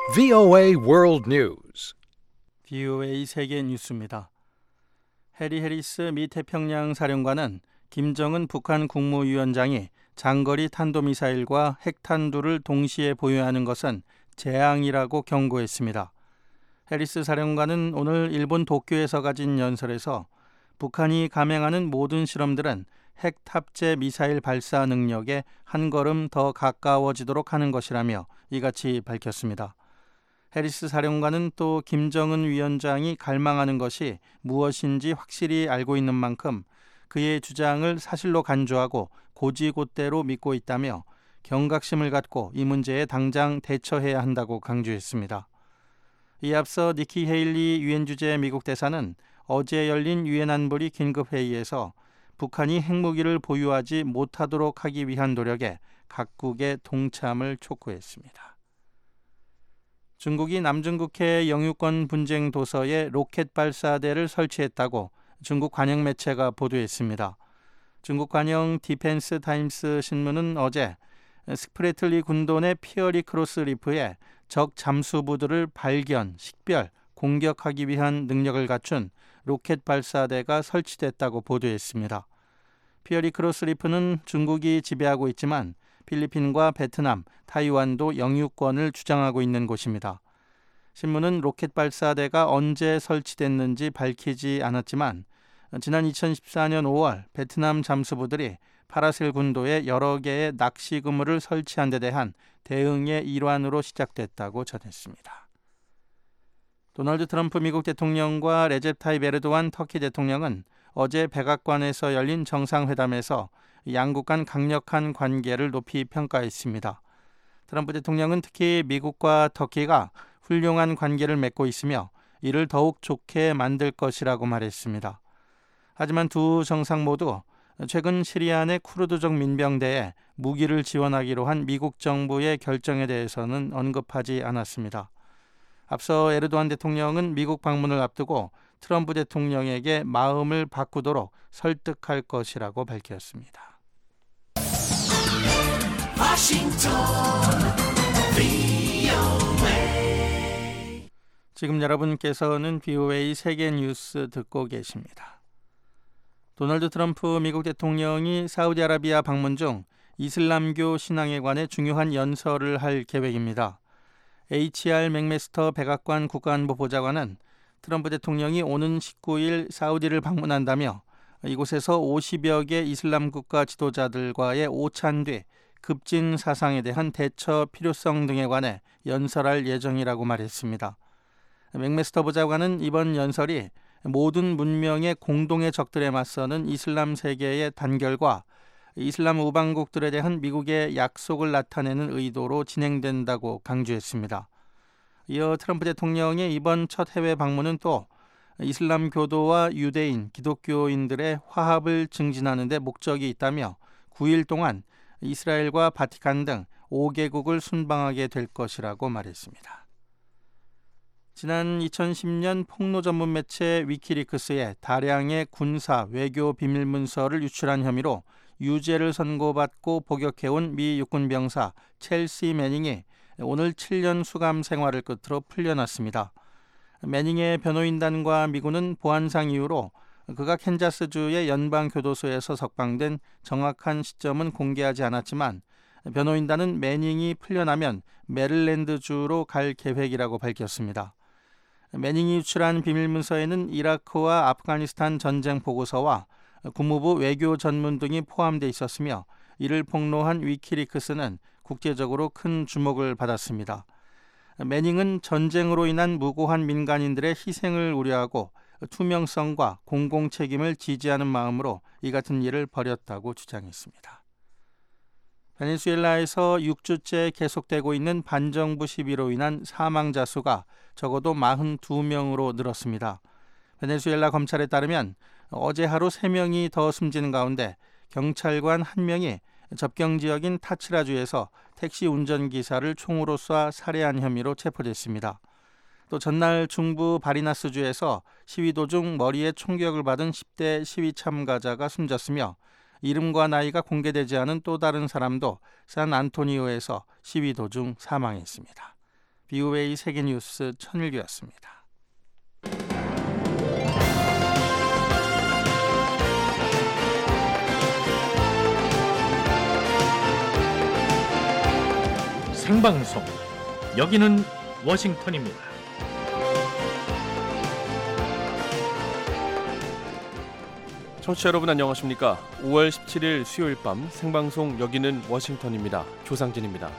VOA World News. VOA 세계 뉴스입니다. 해리 해리스 미 태평양 사령관은 김정은 북한 국무위원장이 장거리 탄도미사일과 핵탄두를 동시에 보유하는 것은 재앙이라고 경고했습니다. 해리스 사령관은 오늘 일본 도쿄에서 가진 연설에서 북한이 감행하는 모든 실험들은 핵 탑재 미사일 발사 능력에 한 걸음 더 가까워지도록 하는 것이라며 이같이 밝혔습니다. 해리스 사령관은 또 김정은 위원장이 갈망하는 것이 무엇인지 확실히 알고 있는 만큼 그의 주장을 사실로 간주하고 곧이곧대로 믿고 있다며 경각심을 갖고 이 문제에 당장 대처해야 한다고 강조했습니다. 이에 앞서 니키 헤일리 유엔 주재 미국 대사는 어제 열린 유엔 안보리 긴급회의에서 북한이 핵무기를 보유하지 못하도록 하기 위한 노력에 각국의 동참을 촉구했습니다. 중국이 남중국해 영유권 분쟁 도서에 로켓 발사대를 설치했다고 중국 관영 매체가 보도했습니다. 중국 관영 디펜스 타임스 신문은 어제 스프레틀리 군도의 피어리 크로스 리프에 적 잠수부들을 발견, 식별, 공격하기 위한 능력을 갖춘 로켓 발사대가 설치됐다고 보도했습니다. 피어리 크로스 리프는 중국이 지배하고 있지만 필리핀과 베트남, 타이완도 영유권을 주장하고 있는 곳입니다. 신문은 로켓 발사대가 언제 설치됐는지 밝히지 않았지만 지난 2014년 5월 베트남 잠수부들이 파라셀 군도에 여러 개의 낚시 그물을 설치한 데 대한 대응의 일환으로 시작됐다고 전했습니다. 도널드 트럼프 미국 대통령과 레제 타이프 에르도안 터키 대통령은 어제 백악관에서 열린 정상회담에서 양국 간 강력한 관계를 높이 평가했습니다. 트럼프 대통령은 특히 미국과 터키가 훌륭한 관계를 맺고 있으며 이를 더욱 좋게 만들 것이라고 말했습니다. 하지만 두 정상 모두 최근 시리아 내 쿠르드족 민병대에 무기를 지원하기로 한 미국 정부의 결정에 대해서는 언급하지 않았습니다. 앞서 에르도안 대통령은 미국 방문을 앞두고 트럼프 대통령에게 마음을 바꾸도록 설득할 것이라고 밝혔습니다. 지금 여러분께서는 VOA 세계 뉴스 듣고 계십니다. 도널드 트럼프 미국 대통령이 사우디아라비아 방문 중 이슬람교 신앙에 관해 중요한 연설을 할 계획입니다. HR 맥메스터 백악관 국가안보 보좌관은 트럼프 대통령이 오는 19일 사우디를 방문한다며 이곳에서 50여 개 이슬람 국가 지도자들과의 오찬 뒤 급진 사상에 대한 대처 필요성 등에 관해 연설할 예정이라고 말했습니다. 맥메스터 보좌관은 이번 연설이 모든 문명의 공동의 적들에 맞서는 이슬람 세계의 단결과 이슬람 우방국들에 대한 미국의 약속을 나타내는 의도로 진행된다고 강조했습니다. 이어 트럼프 대통령의 이번 첫 해외 방문은 또 이슬람 교도와 유대인, 기독교인들의 화합을 증진하는 데 목적이 있다며 9일 동안 이스라엘과 바티칸 등 5개국을 순방하게 될 것이라고 말했습니다. 지난 2010년 폭로 전문 매체 위키리크스에 다량의 군사, 외교 비밀 문서를 유출한 혐의로 유죄를 선고받고 복역해온 미 육군 병사 첼시 매닝이 오늘 7년 수감 생활을 끝으로 풀려났습니다. 매닝의 변호인단과 미군은 보안상 이유로 그가 캔자스주의 연방교도소에서 석방된 정확한 시점은 공개하지 않았지만 변호인단은 매닝이 풀려나면 메릴랜드주로 갈 계획이라고 밝혔습니다. 매닝이 유출한 비밀문서에는 이라크와 아프가니스탄 전쟁 보고서와 국무부 외교 전문 등이 포함되어 있었으며 이를 폭로한 위키리크스는 국제적으로 큰 주목을 받았습니다. 매닝은 전쟁으로 인한 무고한 민간인들의 희생을 우려하고 투명성과 공공책임을 지지하는 마음으로 이 같은 일을 벌였다고 주장했습니다. 베네수엘라에서 6주째 계속되고 있는 반정부 시위로 인한 사망자 수가 적어도 42명으로 늘었습니다. 베네수엘라 검찰에 따르면 어제 하루 3명이 더 숨지는 가운데 경찰관 1명이 접경 지역인 타치라주에서 택시 운전기사를 총으로 쏴 살해한 혐의로 체포됐습니다. 또 전날 중부 바리나스주에서 시위 도중 머리에 총격을 받은 10대 시위 참가자가 숨졌으며 이름과 나이가 공개되지 않은 또 다른 사람도 산 안토니오에서 시위 도중 사망했습니다. VOA 세계뉴스 천일규였습니다. 생방송 여기는 워싱턴입니다. 청취자 여러분 안녕하십니까? 5월 17일 수요일 밤 생방송 여기는 워싱턴입니다. 조상진입니다.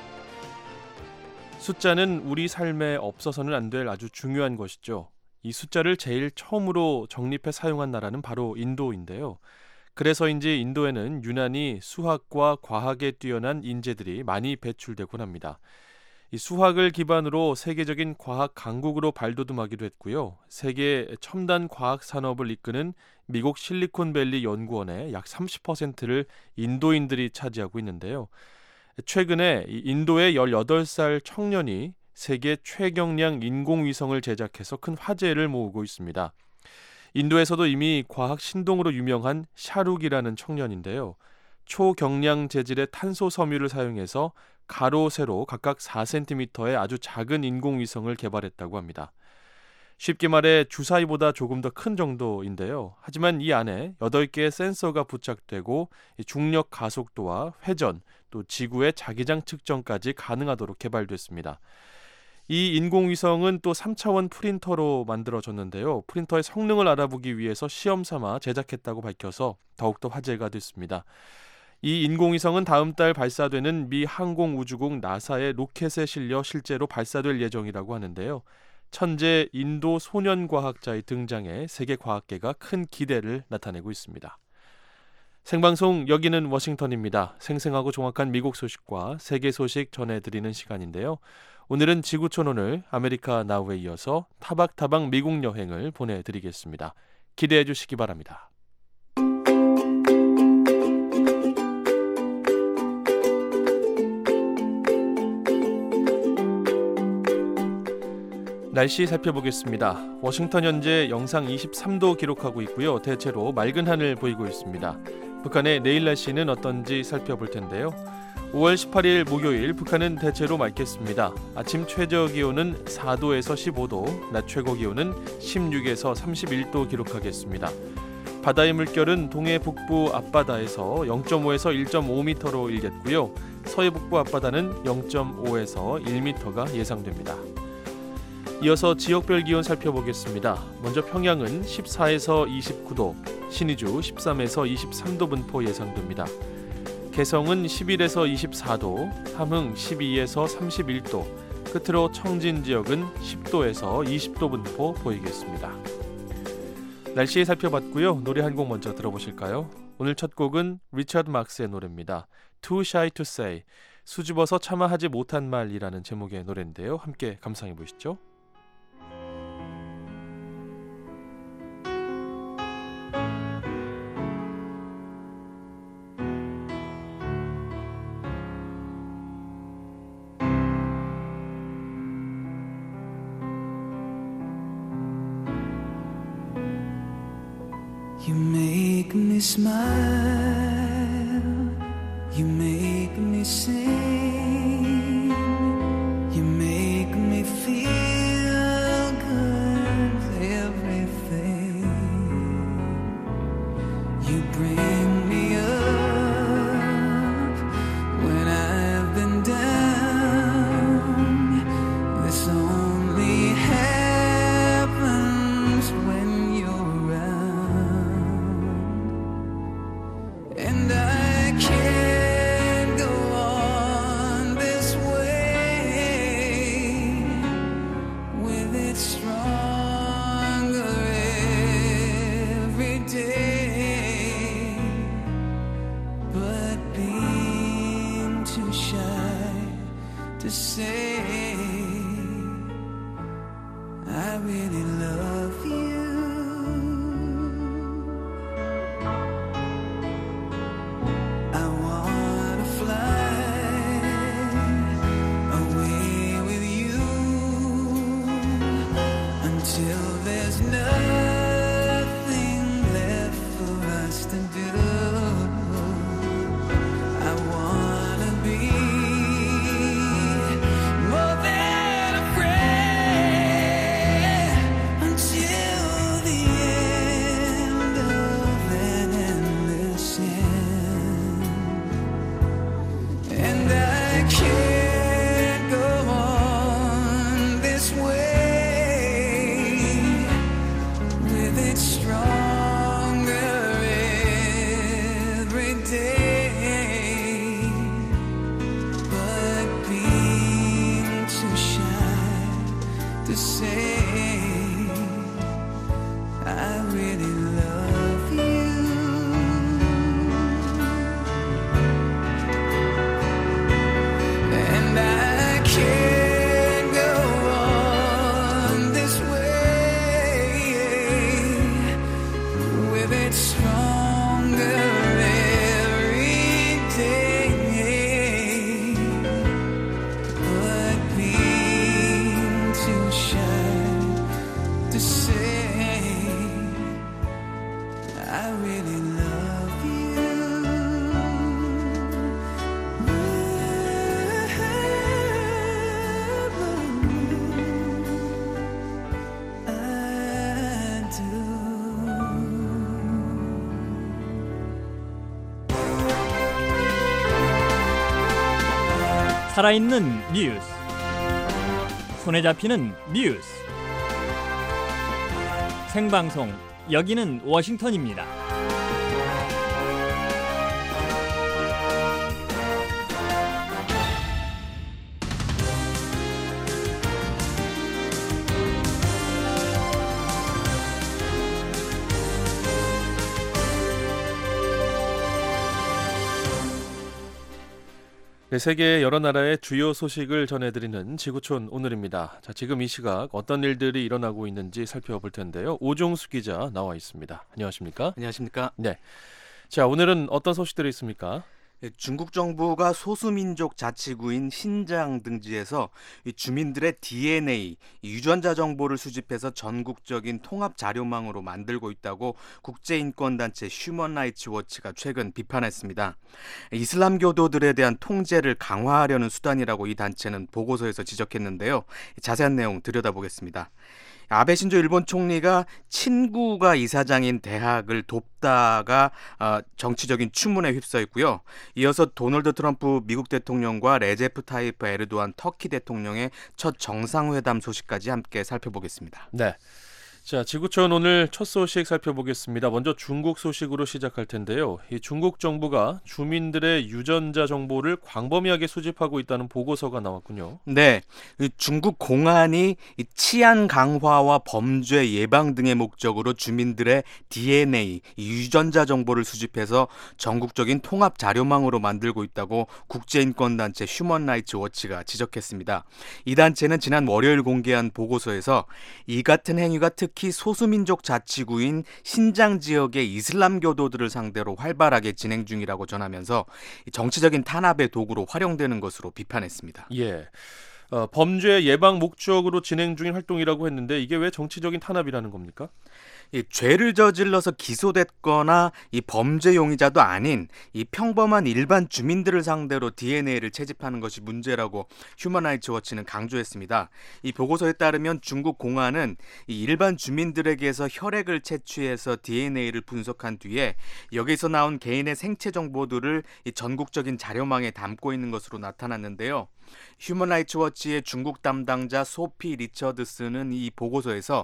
숫자는 우리 삶에 없어서는 안 될 아주 중요한 것이죠. 이 숫자를 제일 처음으로 정립해 사용한 나라는 바로 인도인데요. 그래서인지 인도에는 유난히 수학과 과학에 뛰어난 인재들이 많이 배출되곤 합니다. 이 수학을 기반으로 세계적인 과학 강국으로 발돋움하기도 했고요. 세계 첨단 과학 산업을 이끄는 미국 실리콘밸리 연구원의 약 30%를 인도인들이 차지하고 있는데요. 최근에 인도의 18살 청년이 세계 최경량 인공위성을 제작해서 큰 화제를 모으고 있습니다. 인도에서도 이미 과학 신동으로 유명한 샤룩이라는 청년인데요. 초경량 재질의 탄소 섬유를 사용해서 가로, 세로 각각 4cm의 아주 작은 인공위성을 개발했다고 합니다. 쉽게 말해 주사위보다 조금 더 큰 정도인데요. 하지만 이 안에 8개의 센서가 부착되고 중력 가속도와 회전, 또 지구의 자기장 측정까지 가능하도록 개발됐습니다. 이 인공위성은 또 3차원 프린터로 만들어졌는데요. 프린터의 성능을 알아보기 위해서 시험 삼아 제작했다고 밝혀서 더욱더 화제가 됐습니다. 이 인공위성은 다음 달 발사되는 미 항공우주국 나사의 로켓에 실려 실제로 발사될 예정이라고 하는데요. 천재 인도 소년과학자의 등장에 세계 과학계가 큰 기대를 나타내고 있습니다. 생방송 여기는 워싱턴입니다. 생생하고 정확한 미국 소식과 세계 소식 전해드리는 시간인데요. 오늘은 지구촌오늘 아메리카 나우에 이어서 타박타박 미국 여행을 보내드리겠습니다. 기대해 주시기 바랍니다. 날씨 살펴보겠습니다. 워싱턴 현재 영상 23도 기록하고 있고요. 대체로 맑은 하늘 보이고 있습니다. 북한의 내일 날씨는 어떤지 살펴볼 텐데요. 5월 18일 목요일 북한은 대체로 맑겠습니다. 아침 최저 기온은 4도에서 15도, 낮 최고 기온은 16에서 31도 기록하겠습니다. 바다의 물결은 동해 북부 앞바다에서 0.5에서 1.5m로 일겠고요. 서해 북부 앞바다는 0.5에서 1m가 예상됩니다. 이어서 지역별 기온 살펴보겠습니다. 먼저 평양은 14에서 29도, 신의주 13에서 23도 분포 예상됩니다. 개성은 11에서 24도, 함흥 12에서 31도, 끝으로 청진 지역은 10도에서 20도 분포 보이겠습니다. 날씨 살펴봤고요. 노래 한 곡 먼저 들어보실까요? 오늘 첫 곡은 리처드 막스의 노래입니다. Too Shy to Say, 수줍어서 차마 하지 못한 말이라는 제목의 노래인데요. 함께 감상해 보시죠. You make me smile, you make me sing, you make me feel good with everything. You bring me up when I've been down. This only happens when you're and I can't go on this way with it stronger every day, but being too shy to say I really love you. Till there's nothing left for us to do, I wanna be more than can't go on this way with it stronger every day, but being too shy to say I really love you. I do. 살아있는 뉴스, 손에 잡히는 뉴스, 생방송, 여기는 워싱턴입니다. 네, 세계 여러 나라의 주요 소식을 전해드리는 지구촌 오늘입니다. 자, 지금 이 시각 어떤 일들이 일어나고 있는지 살펴볼 텐데요. 오종수 기자 나와 있습니다. 안녕하십니까? 안녕하십니까? 네. 자, 오늘은 어떤 소식들이 있습니까? 중국 정부가 소수민족 자치구인 신장 등지에서 이 주민들의 DNA, 유전자 정보를 수집해서 전국적인 통합 자료망으로 만들고 있다고 국제인권단체 휴먼 라이츠 워치가 최근 비판했습니다. 이슬람교도들에 대한 통제를 강화하려는 수단이라고 이 단체는 보고서에서 지적했는데요. 자세한 내용 들여다보겠습니다. 아베 신조 일본 총리가 친구가 이사장인 대학을 돕다가 정치적인 추문에 휩싸였고요. 이어서 도널드 트럼프 미국 대통령과 레제프 타이프 에르도안 터키 대통령의 첫 정상회담 소식까지 함께 살펴보겠습니다. 네. 자, 지구촌 오늘 첫 소식 살펴보겠습니다. 먼저 중국 소식으로 시작할 텐데요. 이 중국 정부가 주민들의 유전자 정보를 광범위하게 수집하고 있다는 보고서가 나왔군요. 네, 중국 공안이 이 치안 강화와 범죄 예방 등의 목적으로 주민들의 DNA, 유전자 정보를 수집해서 전국적인 통합 자료망으로 만들고 있다고 국제인권단체 휴먼 라이츠 워치가 지적했습니다. 이 단체는 지난 월요일 공개한 보고서에서 이 같은 행위가 특히 소수민족 자치구인 신장 지역의 이슬람교도들을 상대로 활발하게 진행 중이라고 전하면서 정치적인 탄압의 도구로 활용되는 것으로 비판했습니다. 예. 범죄 예방 목적으로 진행 중인 활동이라고 했는데 이게 왜 정치적인 탄압이라는 겁니까? 이 죄를 저질러서 기소됐거나 이 범죄 용의자도 아닌 이 평범한 일반 주민들을 상대로 DNA를 채집하는 것이 문제라고 휴먼 라이츠 워치는 강조했습니다. 이 보고서에 따르면 중국 공안은 이 일반 주민들에게서 혈액을 채취해서 DNA를 분석한 뒤에 여기서 나온 개인의 생체 정보들을 이 전국적인 자료망에 담고 있는 것으로 나타났는데요. 휴먼 라이츠 워치의 중국 담당자 소피 리처드스는 이 보고서에서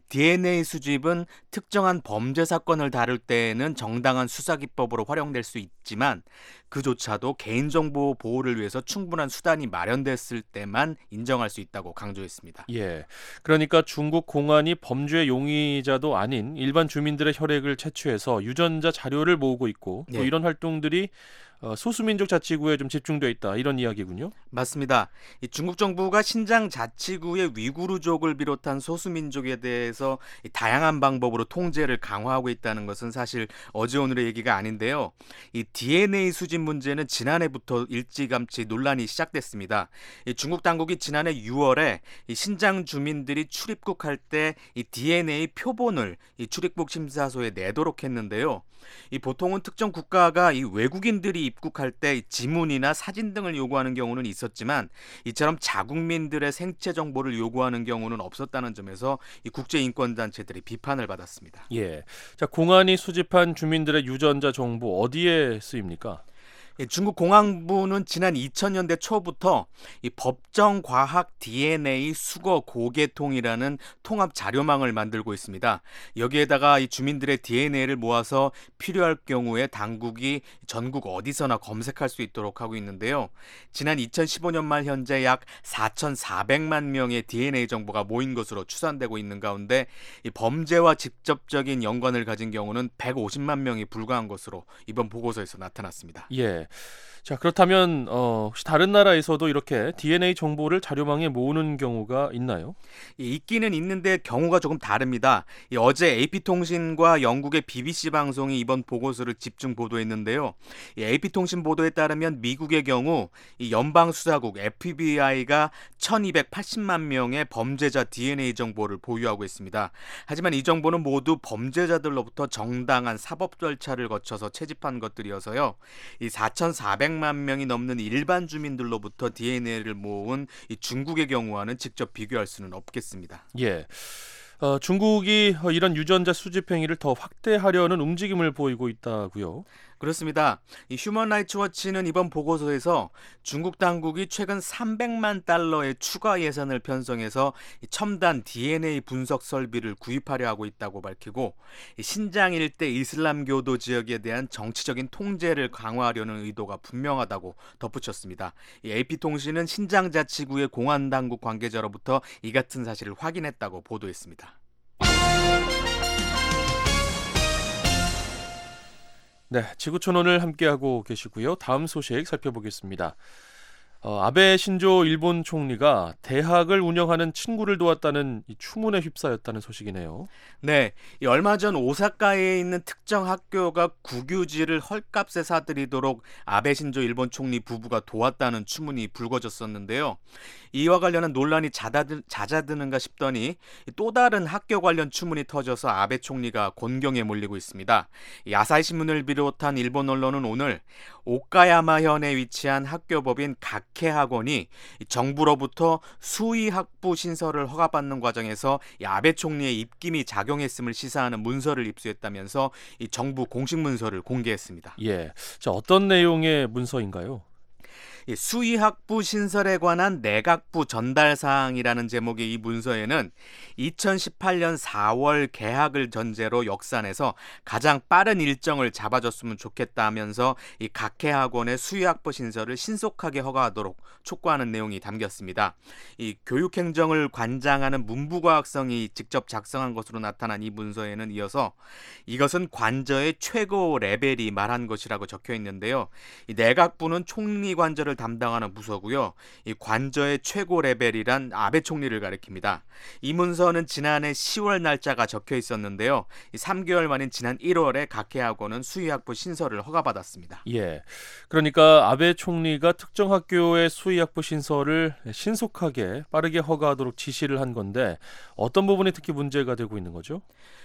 DNA 수집은 특정한 범죄 사건을 다룰 때에는 정당한 수사기법으로 활용될 수 있지만 그조차도 개인정보 보호를 위해서 충분한 수단이 마련됐을 때만 인정할 수 있다고 강조했습니다. 예, 그러니까 중국 공안이 범죄 용의자도 아닌 일반 주민들의 혈액을 채취해서 유전자 자료를 모으고 있고 또 이런 활동들이 소수민족 자치구에 좀 집중돼 있다 이런 이야기군요. 맞습니다. 이 중국 정부가 신장 자치구의 위구르족을 비롯한 소수민족에 대해서 다양한 방법으로 통제를 강화하고 있다는 것은 사실 어제 오늘의 얘기가 아닌데요. 이 DNA 수집 문제는 지난해부터 일찌감치 논란이 시작됐습니다. 이 중국 당국이 지난해 6월에 이 신장 주민들이 출입국할 때 이 DNA 표본을 이 출입국 심사소에 내도록 했는데요. 이 보통은 특정 국가가 이 외국인들이 입국할 때 지문이나 사진 등을 요구하는 경우는 있었지만 이처럼 자국민들의 생체 정보를 요구하는 경우는 없었다는 점에서 이 국제인권단체들이 비판을 받았습니다. 예, 자 공안이 수집한 주민들의 유전자 정보 어디에 쓰입니까? 중국 공안부는 지난 2000년대 초부터 이 법정 과학 DNA 수거 고개통이라는 통합 자료망을 만들고 있습니다. 여기에다가 이 주민들의 DNA를 모아서 필요할 경우에 당국이 전국 어디서나 검색할 수 있도록 하고 있는데요. 지난 2015년 말 현재 약 4,400만 명의 DNA 정보가 모인 것으로 추산되고 있는 가운데 이 범죄와 직접적인 연관을 가진 경우는 150만 명이 불과한 것으로 이번 보고서에서 나타났습니다. 예. 자, 그렇다면 혹시 다른 나라에서도 이렇게 DNA 정보를 자료망에 모으는 경우가 있나요? 있기는 있는데 경우가 조금 다릅니다. 어제 AP통신과 영국의 BBC 방송이 이번 보고서를 집중 보도했는데요. AP통신 보도에 따르면 미국의 경우 이 연방수사국 FBI가 1280만 명의 범죄자 DNA 정보를 보유하고 있습니다. 하지만 이 정보는 모두 범죄자들로부터 정당한 사법 절차를 거쳐서 채집한 것들이어서요. 이 4,400만 명이 넘는 일반 주민들로부터 DNA를 모은 이 중국의 경우와는 직접 비교할 수는 없겠습니다. 예. 중국이 이런 유전자 수집 행위를 더 확대하려는 움직임을 보이고 있다고요. 그렇습니다. 이 휴먼 라이츠 워치는 이번 보고서에서 중국 당국이 최근 300만 달러의 추가 예산을 편성해서 첨단 DNA 분석 설비를 구입하려 하고 있다고 밝히고 신장 일대 이슬람교도 지역에 대한 정치적인 통제를 강화하려는 의도가 분명하다고 덧붙였습니다. AP통신은 신장자치구의 공안당국 관계자로부터 이 같은 사실을 확인했다고 보도했습니다. 네, 지구촌원을 함께하고 계시고요. 다음 소식 살펴보겠습니다. 아베 신조 일본 총리가 대학을 운영하는 친구를 도왔다는 이 추문에 휩싸였다는 소식이네요. 네, 얼마 전 오사카에 있는 특정 학교가 국유지를 헐값에 사들이도록 아베 신조 일본 총리 부부가 도왔다는 추문이 불거졌었는데요. 이와 관련한 논란이 잦아드는가 싶더니 또 다른 학교 관련 추문이 터져서 아베 총리가 곤경에 몰리고 있습니다. 아사히 신문을 비롯한 일본 언론은 오늘 오카야마현에 위치한 학교법인 가케 학원이 정부로부터 수의 학부 신설을 허가받는 과정에서 아베 총리의 입김이 작용했음을 시사하는 문서를 입수했다면서 이 정부 공식 문서를 공개했습니다. 예, 자, 어떤 내용의 문서인가요? 수의학부 신설에 관한 내각부 전달 사항이라는 제목의 이 문서에는 2018년 4월 개학을 전제로 역산해서 가장 빠른 일정을 잡아줬으면 좋겠다면서 이 각해 학원의 수의학부 신설을 신속하게 허가하도록 촉구하는 내용이 담겼습니다. 이 교육행정을 관장하는 문부과학성이 직접 작성한 것으로 나타난 이 문서에는 이어서 이것은 관저의 최고 레벨이 말한 것이라고 적혀 있는데요. 이 내각부는 총리 관저를 담당하는 부서고요. 이 관저의 최고 레벨이란 아베 총리를 가리킵니다. 이 문서는 지난해 10월 날짜가 적혀 있었는데요. 3개월 만인 지난 1월에 각해학원은 수의학부 신설을 허가받았습니다. 예, 그러니까 아베 총리가 특정 학교의 수의학부 신설을 신속하게 빠르게 허가하도록 지시를 한 건데 어떤 부분이 특히 문제가 되고 있는 거죠?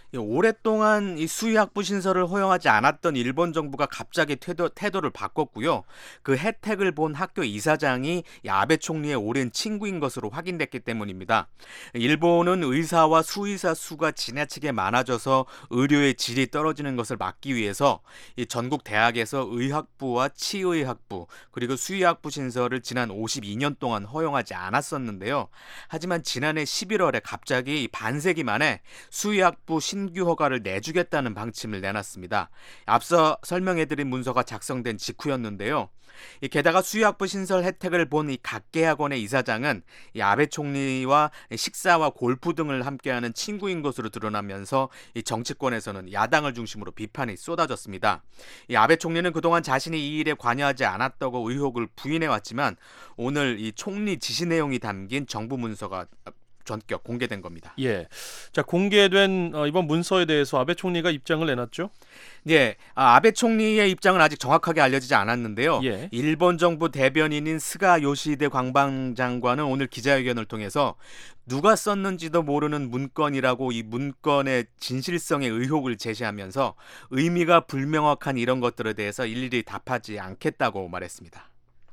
오랫동안 이 수의학부 신설을 허용하지 않았던 일본 정부가 갑자기 태도를 바꿨고요. 그 혜택을 본 학교 이사장이 아베 총리의 오랜 친구인 것으로 확인됐기 때문입니다. 일본은 의사와 수의사 수가 지나치게 많아져서 의료의 질이 떨어지는 것을 막기 위해서 이 전국 대학에서 의학부와 치의학부 그리고 수의학부 신설을 지난 52년 동안 허용하지 않았었는데요. 하지만 지난해 11월에 갑자기 반세기 만에 수의학부 신규 허가를 내주겠다는 방침을 내놨습니다. 앞서 설명해드린 문서가 작성된 직후였는데요. 게다가 수의학부 신설 혜택을 본 이 각계학원의 이사장은 이 아베 총리와 식사와 골프 등을 함께하는 친구인 것으로 드러나면서 이 정치권에서는 야당을 중심으로 비판이 쏟아졌습니다. 이 아베 총리는 그동안 자신이 이 일에 관여하지 않았다고 의혹을 부인해왔지만 오늘 이 총리 지시 내용이 담긴 정부 문서가 전격 공개된 겁니다. 예, 자, 공개된 이번 문서에 대해서 아베 총리가 입장을 내놨죠? 네, 아베 총리의 입장은 아직 정확하게 알려지지 않았는데요. 예. 일본 정부 대변인인 스가 요시히데 관방장관은 오늘 기자회견을 통해서 누가 썼는지도 모르는 문건이라고 이 문건의 진실성에 의혹을 제시하면서 의미가 불명확한 이런 것들에 대해서 일일이 답하지 않겠다고 말했습니다.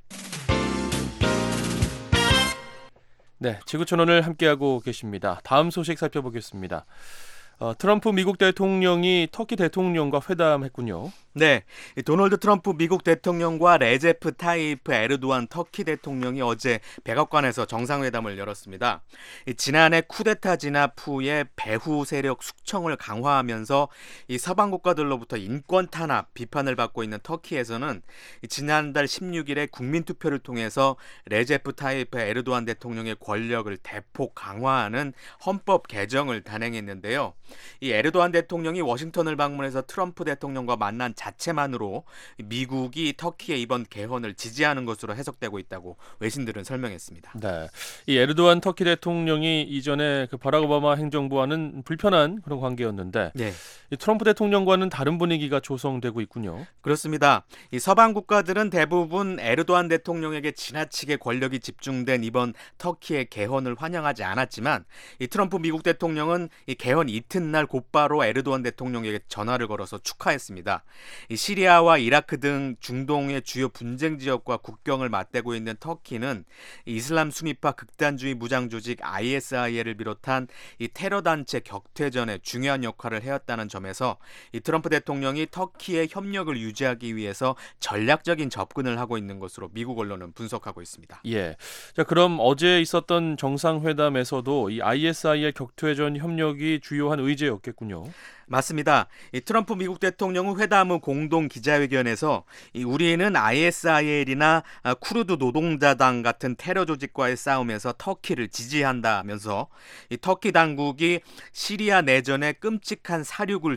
네, 지구촌원을 함께하고 계십니다. 다음 소식 살펴보겠습니다. 트럼프 미국 대통령이 터키 대통령과 회담했군요. 네, 도널드 트럼프 미국 대통령과 레제프 타이프 에르도안 터키 대통령이 어제 백악관에서 정상회담을 열었습니다. 지난해 쿠데타 진압 후에 배후 세력 숙청을 강화하면서 이 서방 국가들로부터 인권 탄압 비판을 받고 있는 터키에서는 지난달 16일에 국민투표를 통해서 레제프 타이프 에르도안 대통령의 권력을 대폭 강화하는 헌법 개정을 단행했는데요. 이 에르도안 대통령이 워싱턴을 방문해서 트럼프 대통령과 만난 자체만으로 미국이 터키의 이번 개헌을 지지하는 것으로 해석되고 있다고 외신들은 설명했습니다. 네, 이 에르도안 터키 대통령이 이전에 그 바락 오바마 행정부와는 불편한 그런 관계였는데 네. 이 트럼프 대통령과는 다른 분위기가 조성되고 있군요. 그렇습니다. 이 서방 국가들은 대부분 에르도안 대통령에게 지나치게 권력이 집중된 이번 터키의 개헌을 환영하지 않았지만 이 트럼프 미국 대통령은 이 개헌 이튿날 곧바로 에르도안 대통령에게 전화를 걸어서 축하했습니다. 이 시리아와 이라크 등 중동의 주요 분쟁 지역과 국경을 맞대고 있는 터키는 이슬람 순위파 극단주의 무장 조직 ISIL을 비롯한 이 테러 단체 격퇴전에 중요한 역할을 해왔다는 점에서 이 트럼프 대통령이 터키의 협력을 유지하기 위해서 전략적인 접근을 하고 있는 것으로 미국 언론은 분석하고 있습니다. 예. 자, 그럼 어제 있었던 정상회담에서도 이 ISIL 격퇴전 협력이 주요한 의제였겠군요. 맞습니다. 이 트럼프 미국 대통령은 회담 후 공동 기자회견에서 우리는 ISIL이나 쿠르드 노동자당 같은 테러 조직과의 싸움에서 터키를 지지한다면서 이 터키 당국이 시리아 내전의 끔찍한 사륙을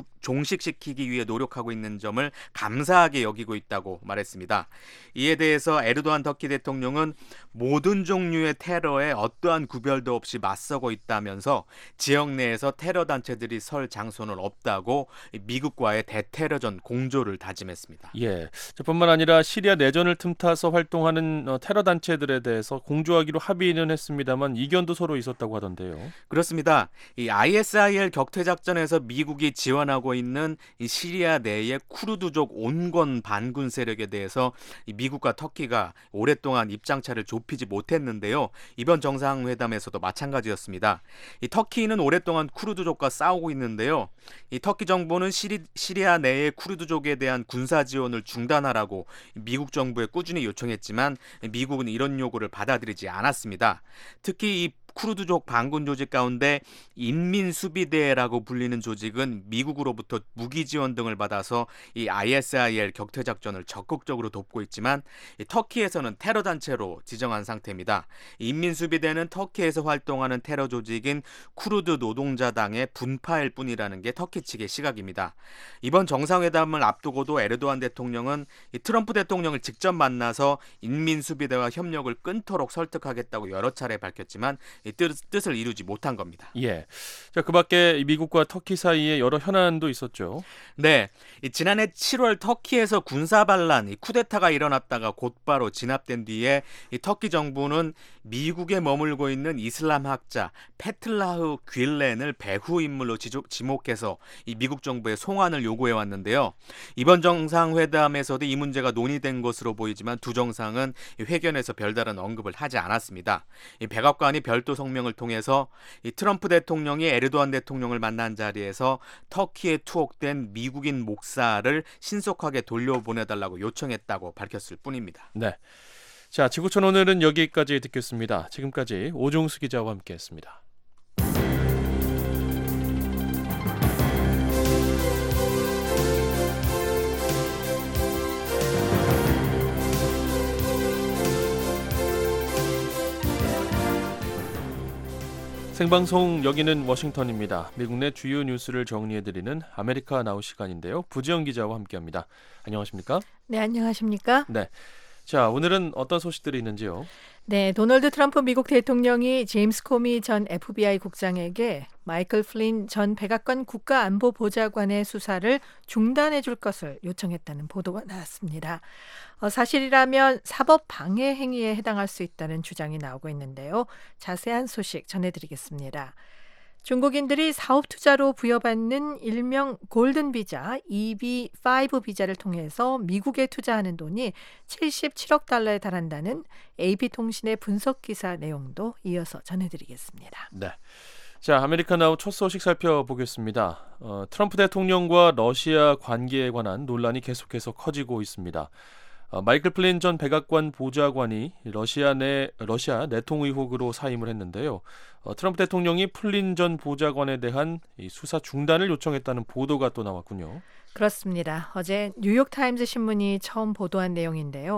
종식시키기 위해 노력하고 있는 점을 감사하게 여기고 있다고 말했습니다. 이에 대해서 에르도안 터키 대통령은 모든 종류의 테러에 어떠한 구별도 없이 맞서고 있다면서 지역 내에서 테러 단체들이 설 장소는 없다고 미국과의 대테러전 공조를 다짐했습니다. 예. 뿐만 아니라 시리아 내전을 틈타서 활동하는 테러 단체들에 대해서 공조하기로 합의는 했습니다만 이견도 서로 있었다고 하던데요. 그렇습니다. 이 ISIL 격퇴 작전에서 미국이 지원하고 있는 이 시리아 내의 쿠르드족 온건 반군 세력에 대해서 이 미국과 터키가 오랫동안 입장차를 좁히지 못했는데요. 이번 정상회담에서도 마찬가지였습니다. 이 터키는 오랫동안 쿠르드족과 싸우고 있는데요. 이 터키 정부는 시리아 내의 쿠르드족에 대한 군사 지원을 중단하라고 미국 정부에 꾸준히 요청했지만 미국은 이런 요구를 받아들이지 않았습니다. 특히 이 쿠르드족 반군 조직 가운데 인민수비대라고 불리는 조직은 미국으로부터 무기 지원 등을 받아서 이 ISIL 격퇴 작전을 적극적으로 돕고 있지만 이 터키에서는 테러 단체로 지정한 상태입니다. 인민수비대는 터키에서 활동하는 테러 조직인 쿠르드 노동자당의 분파일 뿐이라는 게 터키 측의 시각입니다. 이번 정상회담을 앞두고도 에르도안 대통령은 이 트럼프 대통령을 직접 만나서 인민수비대와 협력을 끊도록 설득하겠다고 여러 차례 밝혔지만 이 뜻을 이루지 못한 겁니다. 예. 자, 그밖에 미국과 터키 사이에 여러 현안도 있었죠. 네, 지난해 7월 터키에서 군사 반란, 쿠데타가 일어났다가 곧바로 진압된 뒤에 이 터키 정부는 미국에 머물고 있는 이슬람 학자 페틀라흐 퀼렌을 배후 인물로 지목해서 이 미국 정부에 송환을 요구해 왔는데요. 이번 정상회담에서도 이 문제가 논의된 것으로 보이지만 두 정상은 회견에서 별다른 언급을 하지 않았습니다. 이 백악관이 별도 성명을 통해서 이 트럼프 대통령이 에르도안 대통령을 만난 자리에서 터키에 투옥된 미국인 목사를 신속하게 돌려보내달라고 요청했다고 밝혔을 뿐입니다. 네. 자, 지구촌 오늘은 여기까지 듣겠습니다. 지금까지 오종수 기자와 함께했습니다. 생방송 여기는 워싱턴입니다. 미국 내 주요 뉴스를 정리해드리는 아메리카 나우 시간인데요. 부지영 기자와 함께합니다. 안녕하십니까? 네, 안녕하십니까? 네. 자, 오늘은 어떤 소식들이 있는지요? 네, 도널드 트럼프 미국 대통령이 제임스 코미 전 FBI 국장에게 마이클 플린 전 백악관 국가안보보좌관의 수사를 중단해 줄 것을 요청했다는 보도가 나왔습니다. 사실이라면 사법 방해 행위에 해당할 수 있다는 주장이 나오고 있는데요. 자세한 소식 전해드리겠습니다. 중국인들이 사업 투자로 부여받는 일명 골든 비자, EB5 비자를 통해서 미국에 투자하는 돈이 77억 달러에 달한다는 AP통신의 분석 기사 내용도 이어서 전해드리겠습니다. 네. 자, 아메리카 나우 첫 소식 살펴보겠습니다. 트럼프 대통령과 러시아 관계에 관한 논란이 계속해서 커지고 있습니다. 마이클 플린 전 백악관 보좌관이 러시아 내통 의혹으로 사임을 했는데요. 트럼프 대통령이 플린 전 보좌관에 대한 이 수사 중단을 요청했다는 보도가 또 나왔군요. 그렇습니다. 어제 뉴욕타임즈 신문이 처음 보도한 내용인데요.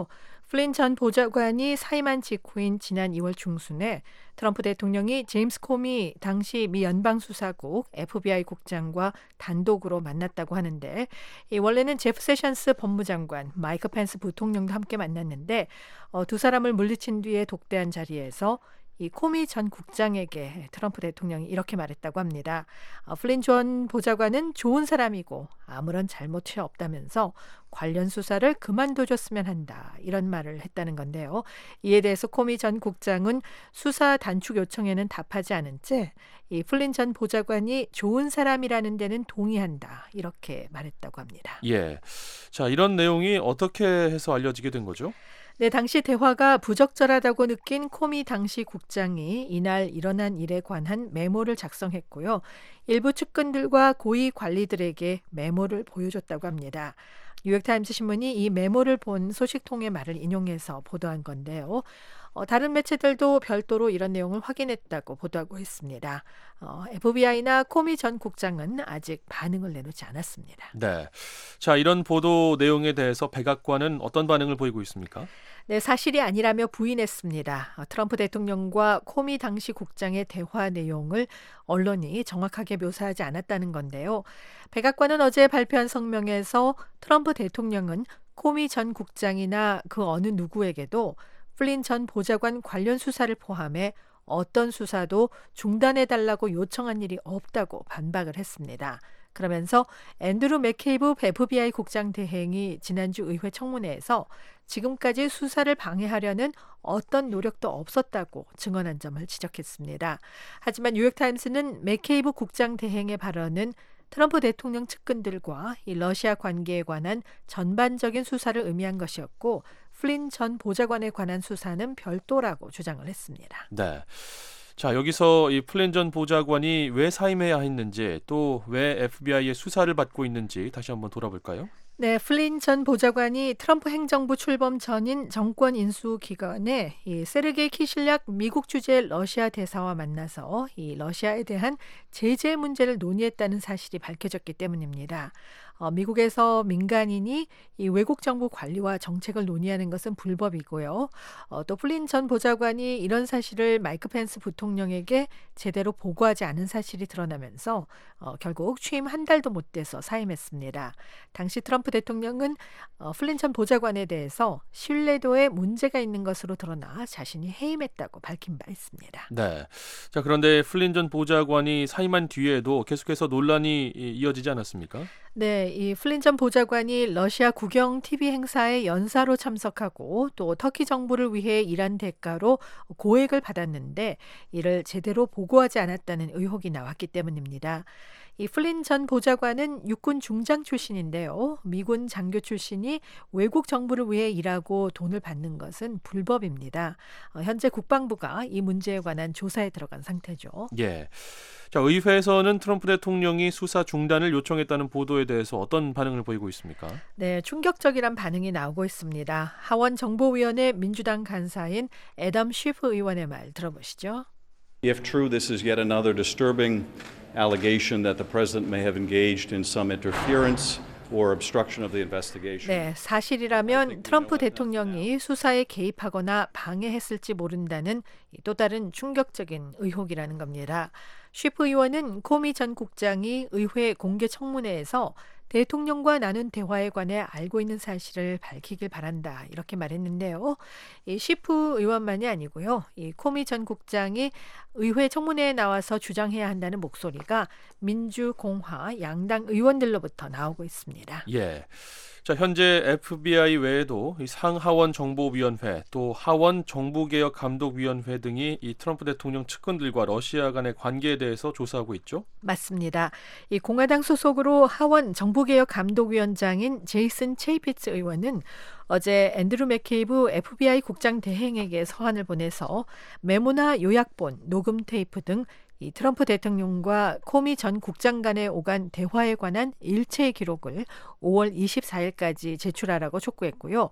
플린 전 보좌관이 사임한 직후인 지난 2월 중순에 트럼프 대통령이 제임스 코미 당시 미 연방수사국 FBI 국장과 단독으로 만났다고 하는데 원래는 제프 세션스 법무장관, 마이크 펜스 부통령도 함께 만났는데 두 사람을 물리친 뒤에 독대한 자리에서 이 코미 전 국장에게 트럼프 대통령이 이렇게 말했다고 합니다. 플린 전 보좌관은 좋은 사람이고 아무런 잘못이 없다면서 관련 수사를 그만둬줬으면 한다. 이런 말을 했다는 건데요. 이에 대해서 코미 전 국장은 수사 단축 요청에는 답하지 않은 채 이 플린 전 보좌관이 좋은 사람이라는 데는 동의한다. 이렇게 말했다고 합니다. 예. 자, 이런 내용이 어떻게 해서 알려지게 된 거죠? 네, 당시 대화가 부적절하다고 느낀 코미 당시 국장이 이날 일어난 일에 관한 메모를 작성했고요. 일부 측근들과 고위 관리들에게 메모를 보여줬다고 합니다. 뉴욕타임스 신문이 이 메모를 본 소식통의 말을 인용해서 보도한 건데요. 다른 매체들도 별도로 이런 내용을 확인했다고 보도하고 있습니다. FBI나 코미 전 국장은 아직 반응을 내놓지 않았습니다. 네. 자, 이런 보도 내용에 대해서 백악관은 어떤 반응을 보이고 있습니까? 네, 사실이 아니라며 부인했습니다. 트럼프 대통령과 코미 당시 국장의 대화 내용을 언론이 정확하게 묘사하지 않았다는 건데요. 백악관은 어제 발표한 성명에서 트럼프 대통령은 코미 전 국장이나 그 어느 누구에게도 플린 전 보좌관 관련 수사를 포함해 어떤 수사도 중단해달라고 요청한 일이 없다고 반박을 했습니다. 그러면서 앤드루 맥케이브 FBI 국장 대행이 지난주 의회 청문회에서 지금까지 수사를 방해하려는 어떤 노력도 없었다고 증언한 점을 지적했습니다. 하지만 뉴욕타임스는 맥케이브 국장 대행의 발언은 트럼프 대통령 측근들과 이 러시아 관계에 관한 전반적인 수사를 의미한 것이었고 플린 전 보좌관에 관한 수사는 별도라고 주장을 했습니다. 네. 자, 여기서 이 플린 전 보좌관이 왜 사임해야 했는지 또 왜 FBI의 수사를 받고 있는지 다시 한번 돌아볼까요? 네, 플린 전 보좌관이 트럼프 행정부 출범 전인 정권 인수 기간에 이 세르게이 키실약 미국 주재 러시아 대사와 만나서 이 러시아에 대한 제재 문제를 논의했다는 사실이 밝혀졌기 때문입니다. 미국에서 민간인이 이 외국 정부 관리와 정책을 논의하는 것은 불법이고요. 또 플린 전 보좌관이 이런 사실을 마이크 펜스 부통령에게 제대로 보고하지 않은 사실이 드러나면서 결국 취임 한 달도 못 돼서 사임했습니다. 당시 트럼프 대통령은 플린 전 보좌관에 대해서 신뢰도에 문제가 있는 것으로 드러나 자신이 해임했다고 밝힌 바 있습니다. 네. 자, 그런데 플린 전 보좌관이 사임한 뒤에도 계속해서 논란이 이어지지 않았습니까? 네, 이 플린 전 보좌관이 러시아 국영 TV 행사에 연사로 참석하고 또 터키 정부를 위해 일한 대가로 고액을 받았는데 이를 제대로 보고하지 않았다는 의혹이 나왔기 때문입니다. 이 플린 전 보좌관은 육군 중장 출신인데요. 미군 장교 출신이 외국 정부를 위해 일하고 돈을 받는 것은 불법입니다. 현재 국방부가 이 문제에 관한 조사에 들어간 상태죠. 예. 자, 의회에서는 트럼프 대통령이 수사 중단을 요청했다는 보도에 대해서 어떤 반응을 보이고 있습니까? 네, 충격적이란 반응이 나오고 있습니다. 하원 정보위원회 민주당 간사인 애덤 쉬프 의원의 말 들어보시죠. If true, this is yet another disturbing allegation that the president may have engaged in some interference or obstruction of the investigation. 네, 사실이라면 트럼프 대통령이 수사에 개입하거나 방해했을지 모른다는 또 다른 충격적인 의혹이라는 겁니다. 쉬프 의원은 코미 전 국장이 의회 공개 청문회에서 대통령과 나눈 대화에 관해 알고 있는 사실을 밝히길 바란다 이렇게 말했는데요. 이 쉬프 의원만이 아니고요. 이 코미 전 국장이 의회 청문회에 나와서 주장해야 한다는 목소리가 민주, 공화, 양당 의원들로부터 나오고 있습니다. 예. 자, 현재 FBI 외에도 이 상하원 정보위원회 또 하원 정부개혁감독위원회 등이 이 트럼프 대통령 측근들과 러시아 간의 관계에 대해서 조사하고 있죠? 맞습니다. 이 공화당 소속으로 하원 정부개혁감독위원장인 제이슨 체이피츠 의원은 어제 앤드루 맥케이브 FBI 국장 대행에게 서한을 보내서 메모나 요약본, 녹음 테이프 등 이 트럼프 대통령과 코미 전 국장 간에 오간 대화에 관한 일체의 기록을 5월 24일까지 제출하라고 촉구했고요.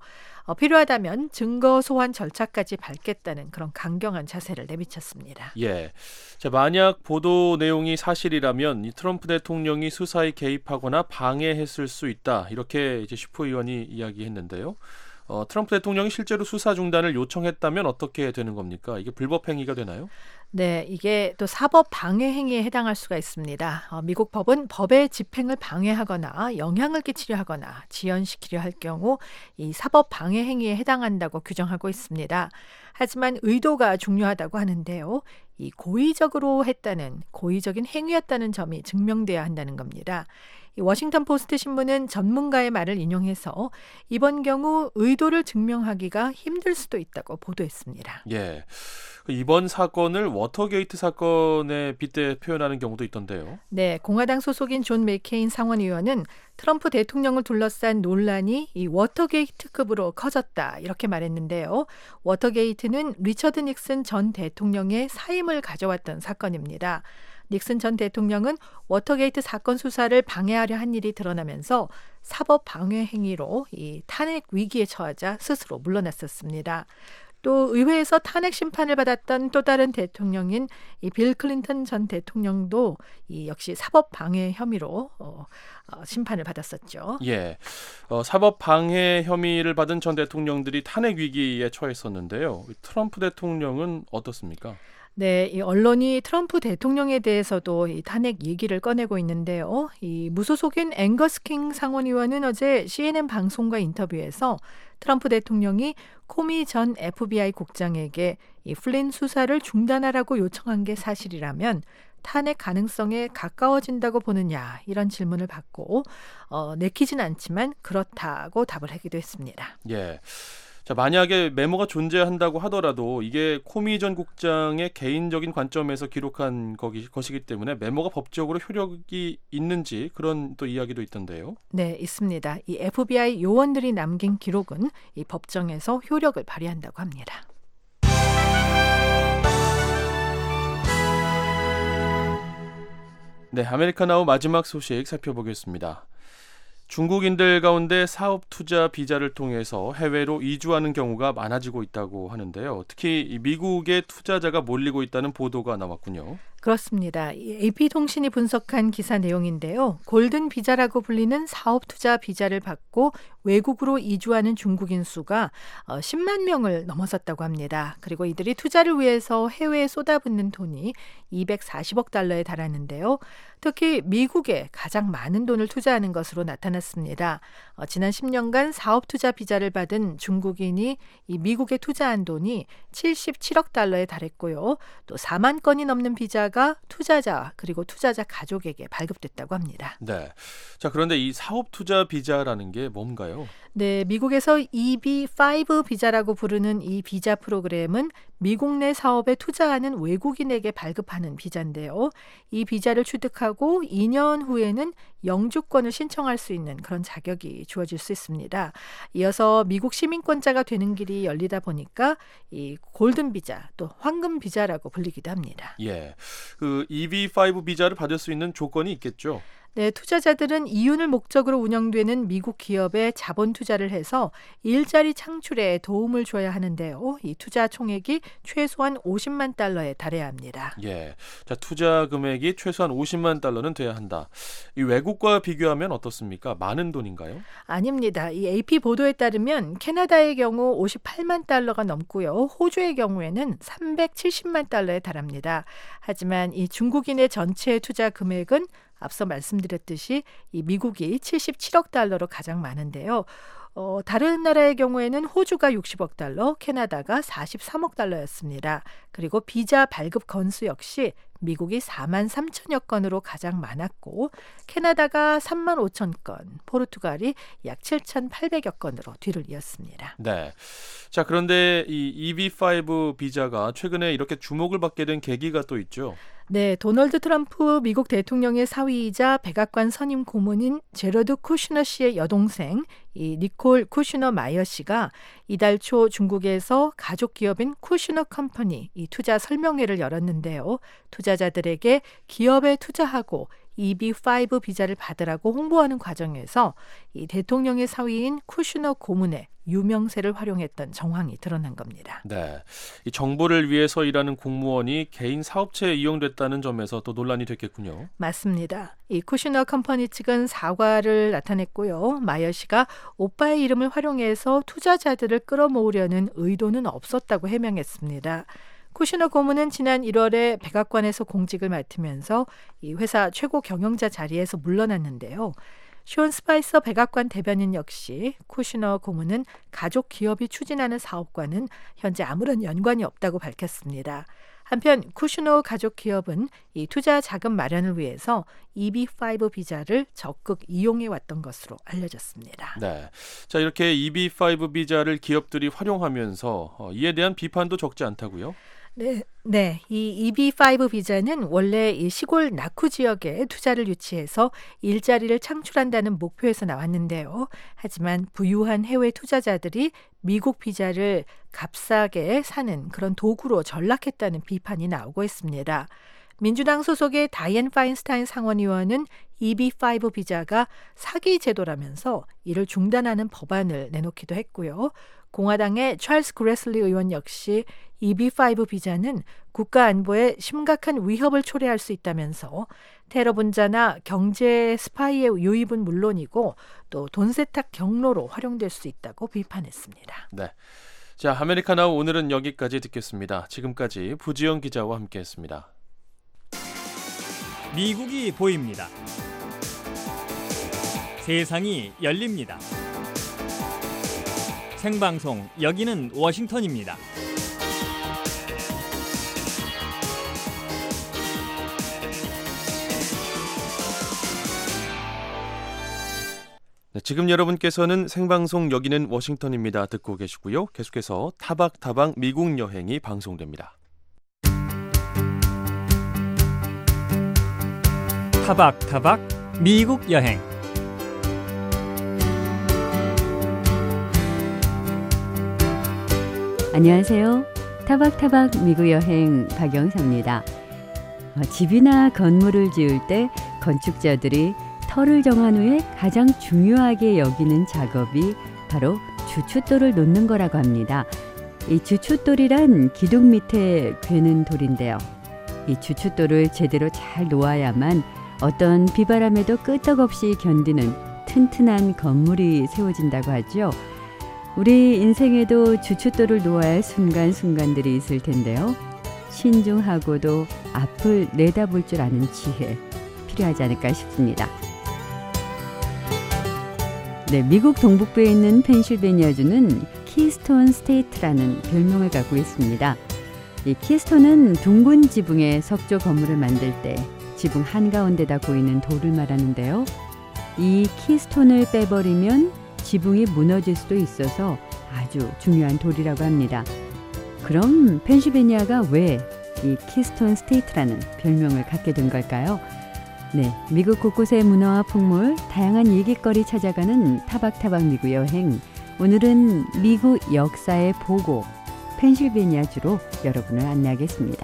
필요하다면 증거 소환 절차까지 밟겠다는 그런 강경한 자세를 내비쳤습니다. 예. 자, 만약 보도 내용이 사실이라면 이 트럼프 대통령이 수사에 개입하거나 방해했을 수 있다. 이렇게 이제 슈퍼 의원이 이야기했는데요. 트럼프 대통령이 실제로 수사 중단을 요청했다면 어떻게 되는 겁니까? 이게 불법 행위가 되나요? 네, 이게 또 사법 방해 행위에 해당할 수가 있습니다. 미국 법은 법의 집행을 방해하거나 영향을 끼치려 하거나 지연시키려 할 경우 이 사법 방해 행위에 해당한다고 규정하고 있습니다. 하지만 의도가 중요하다고 하는데요. 이 고의적으로 했다는 고의적인 행위였다는 점이 증명돼야 한다는 겁니다. 이 워싱턴 포스트 신문은 전문가의 말을 인용해서 이번 경우 의도를 증명하기가 힘들 수도 있다고 보도했습니다. 예. 이번 사건을 워터게이트 사건에 빗대 표현하는 경우도 있던데요. 네, 공화당 소속인 존 맥케인 상원의원은 트럼프 대통령을 둘러싼 논란이 이 워터게이트급으로 커졌다 이렇게 말했는데요. 워터게이트는 리처드 닉슨 전 대통령의 사임을 가져왔던 사건입니다. 닉슨 전 대통령은 워터게이트 사건 수사를 방해하려 한 일이 드러나면서 사법 방해 행위로 이 탄핵 위기에 처하자 스스로 물러났었습니다. 또 의회에서 탄핵 심판을 받았던 또 다른 대통령인 이 빌 클린턴 전 대통령도 이 역시 사법 방해 혐의로 심판을 받았었죠. 예, 사법 방해 혐의를 받은 전 대통령들이 탄핵 위기에 처했었는데요. 트럼프 대통령은 어떻습니까? 네, 이 언론이 트럼프 대통령에 대해서도 이 탄핵 얘기를 꺼내고 있는데요. 이 무소속인 앵거스 킹 상원의원은 어제 CNN 방송과 인터뷰에서 트럼프 대통령이 코미 전 FBI 국장에게 이 플린 수사를 중단하라고 요청한 게 사실이라면 탄핵 가능성에 가까워진다고 보느냐 이런 질문을 받고 내키진 않지만 그렇다고 답을 하기도 했습니다. 예. 자, 만약에 메모가 존재한다고 하더라도 이게 코미 전 국장의 개인적인 관점에서 기록한 것이기 때문에 메모가 법적으로 효력이 있는지 그런 또 이야기도 있던데요. 네, 있습니다. 이 FBI 요원들이 남긴 기록은 이 법정에서 효력을 발휘한다고 합니다. 네, 아메리카나우 마지막 소식 살펴보겠습니다. 중국인들 가운데 사업 투자 비자를 통해서 해외로 이주하는 경우가 많아지고 있다고 하는데요. 특히 미국에 투자자가 몰리고 있다는 보도가 나왔군요. 그렇습니다. AP통신이 분석한 기사 내용인데요. 골든 비자라고 불리는 사업 투자 비자를 받고 외국으로 이주하는 중국인 수가 10만 명을 넘어섰다고 합니다. 그리고 이들이 투자를 위해서 해외에 쏟아붓는 돈이 240억 달러에 달하는데요. 특히 미국에 가장 많은 돈을 투자하는 것으로 나타났습니다. 지난 10년간 사업 투자 비자를 받은 중국인이 이 미국에 투자한 돈이 77억 달러에 달했고요. 또 4만 건이 넘는 비자가 투자자 그리고 투자자 가족에게 발급됐다고 합니다. 네. 자, 그런데 이 사업 투자 비자라는 게 뭔가요? 네, 미국에서 EB-5 비자라고 부르는 이 비자 프로그램은 미국 내 사업에 투자하는 외국인에게 발급하는 비자인데요. 이 비자를 취득하고 2년 후에는 영주권을 신청할 수 있는 그런 자격이 주어질 수 있습니다. 이어서 미국 시민권자가 되는 길이 열리다 보니까 이 골든 비자 또 황금 비자라고 불리기도 합니다. 예, 그 EB-5 비자를 받을 수 있는 조건이 있겠죠? 네, 투자자들은 이윤을 목적으로 운영되는 미국 기업에 자본 투자를 해서 일자리 창출에 도움을 줘야 하는데요. 이 투자 총액이 최소한 50만 달러에 달해야 합니다. 예, 자, 투자 금액이 최소한 50만 달러는 돼야 한다. 이 외국과 비교하면 어떻습니까? 많은 돈인가요? 아닙니다. 이 AP 보도에 따르면 캐나다의 경우 58만 달러가 넘고요. 호주의 경우에는 370만 달러에 달합니다. 하지만 이 중국인의 전체 투자 금액은 앞서 말씀드렸듯이 이 미국이 77억 달러로 가장 많은데요. 다른 나라의 경우에는 호주가 60억 달러, 캐나다가 43억 달러였습니다. 그리고 비자 발급 건수 역시 미국이 4만 3천여 건으로 가장 많았고 캐나다가 3만 5천 건, 포르투갈이 약 7,800여 건으로 뒤를 이었습니다. 네. 자, 그런데 이 EB-5 비자가 최근에 이렇게 주목을 받게 된 계기가 또 있죠. 네, 도널드 트럼프 미국 대통령의 사위이자 백악관 선임 고문인 제러드 쿠슈너 씨의 여동생 이 니콜 쿠슈너 마이어 씨가 이달 초 중국에서 가족 기업인 쿠슈너 컴퍼니 이 투자 설명회를 열었는데요. 투자자들에게 기업에 투자하고 EB5 비자를 받으라고 홍보하는 과정에서 이 대통령의 사위인 쿠슈너 고문의 유명세를 활용했던 정황이 드러난 겁니다. 네, 이 정보를 위해서 일하는 공무원이 개인 사업체에 이용됐다는 점에서 또 논란이 됐겠군요. 맞습니다. 이 쿠슈너 컴퍼니 측은 사과를 나타냈고요. 마이어 씨가 오빠의 이름을 활용해서 투자자들을 끌어모으려는 의도는 없었다고 해명했습니다. 쿠슈너 고문은 지난 1월에 백악관에서 공직을 맡으면서 이 회사 최고 경영자 자리에서 물러났는데요. 숀 스파이서 백악관 대변인 역시 쿠슈너 고문은 가족 기업이 추진하는 사업과는 현재 아무런 연관이 없다고 밝혔습니다. 한편 쿠슈너 가족 기업은 이 투자 자금 마련을 위해서 EB5 비자를 적극 이용해 왔던 것으로 알려졌습니다. 네, 자 이렇게 EB5 비자를 기업들이 활용하면서 이에 대한 비판도 적지 않다고요? 네, 이 EB5 비자는 원래 이 시골 낙후 지역에 투자를 유치해서 일자리를 창출한다는 목표에서 나왔는데요. 하지만 부유한 해외 투자자들이 미국 비자를 값싸게 사는 그런 도구로 전락했다는 비판이 나오고 있습니다. 민주당 소속의 다이앤 파인스타인 상원의원은 EB5 비자가 사기 제도라면서 이를 중단하는 법안을 내놓기도 했고요. 공화당의 찰스 그레슬리 의원 역시 EB5 비자는 국가 안보에 심각한 위협을 초래할 수 있다면서 테러 분자나 경제 스파이의 유입은 물론이고 또 돈 세탁 경로로 활용될 수 있다고 비판했습니다. 네, 자 아메리카나우 오늘은 여기까지 듣겠습니다. 지금까지 부지영 기자와 함께했습니다. 미국이 보입니다. 세상이 열립니다. 생방송 여기는 워싱턴입니다. 네, 지금 여러분께서는 생방송 여기는 워싱턴입니다 듣고 계시고요. 계속해서 타박타박 미국 여행이 방송됩니다. 타박타박 미국 여행. 안녕하세요. 타박타박 미국 여행 박영사입니다. 집이나 건물을 지을 때 건축자들이 터를 정한 후에 가장 중요하게 여기는 작업이 바로 주춧돌을 놓는 거라고 합니다. 이 주춧돌이란 기둥 밑에 괴는 돌인데요. 이 주춧돌을 제대로 잘 놓아야만 어떤 비바람에도 끄떡없이 견디는 튼튼한 건물이 세워진다고 하죠. 우리 인생에도 주춧돌을 놓아야 할 순간순간들이 있을 텐데요. 신중하고도 앞을 내다볼 줄 아는 지혜 필요하지 않을까 싶습니다. 네, 미국 동북부에 있는 펜실베니아주는 키스톤 스테이트라는 별명을 갖고 있습니다. 이 키스톤은 둥근 지붕의 석조 건물을 만들 때 지붕 한가운데다 보이는 돌을 말하는데요. 이 키스톤을 빼버리면 지붕이 무너질 수도 있어서 아주 중요한 돌이라고 합니다. 그럼 펜실베니아가 왜 이 키스톤 스테이트라는 별명을 갖게 된 걸까요? 네, 미국 곳곳의 문화와 풍물, 다양한 얘기거리 찾아가는 타박타박 미국 여행. 오늘은 미국 역사의 보고, 펜실베니아주로 여러분을 안내하겠습니다.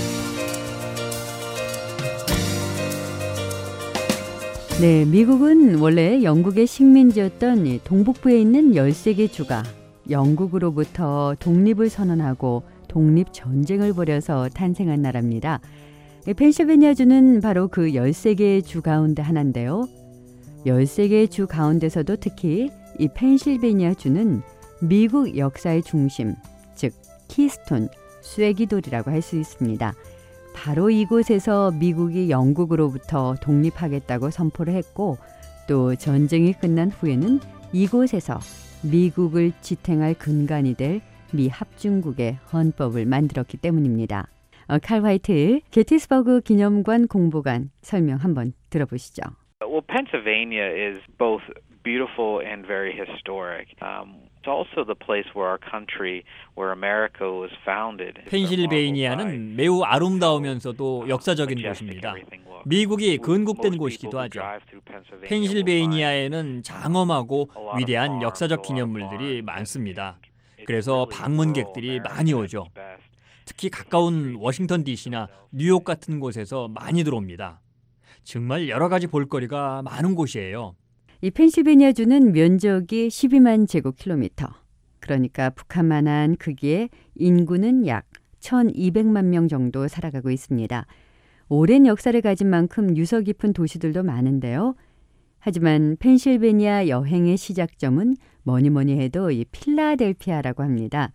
네, 미국은 원래 영국의 식민지였던 동북부에 있는 13개 주가 영국으로부터 독립을 선언하고 독립전쟁을 벌여서 탄생한 나라입니다. 펜실베니아주는 바로 그 13개의 주 가운데 하나인데요. 13개의 주 가운데서도 특히 이 펜실베니아주는 미국 역사의 중심, 즉 키스톤, 쐐기돌이라고 할 수 있습니다. 바로 이곳에서 미국이 영국으로부터 독립하겠다고 선포를 했고 또 전쟁이 끝난 후에는 이곳에서 미국을 지탱할 근간이 될 미 합중국의 헌법을 만들었기 때문입니다. 칼 화이트 게티스버그 기념관 공보관 설명 한번 들어보시죠. Well, Pennsylvania is both beautiful and very historic. It's also the place where our country, where America was founded. 펜실베이니아는 매우 아름다우면서도 역사적인 곳입니다. 미국이 건국된 곳이기도 하죠. 펜실베이니아에는 장엄하고 위대한 역사적 기념물들이 많습니다. 그래서 방문객들이 많이 오죠. 특히 가까운 워싱턴 DC나 뉴욕 같은 곳에서 많이 들어옵니다. 정말 여러 가지 볼거리가 많은 곳이에요. 이 펜실베니아주는 면적이 12만 제곱킬로미터. 그러니까 북한만한 크기에 인구는 약 1,200만 명 정도 살아가고 있습니다. 오랜 역사를 가진 만큼 유서 깊은 도시들도 많은데요. 하지만 펜실베니아 여행의 시작점은 뭐니 해도 이 필라델피아라고 합니다.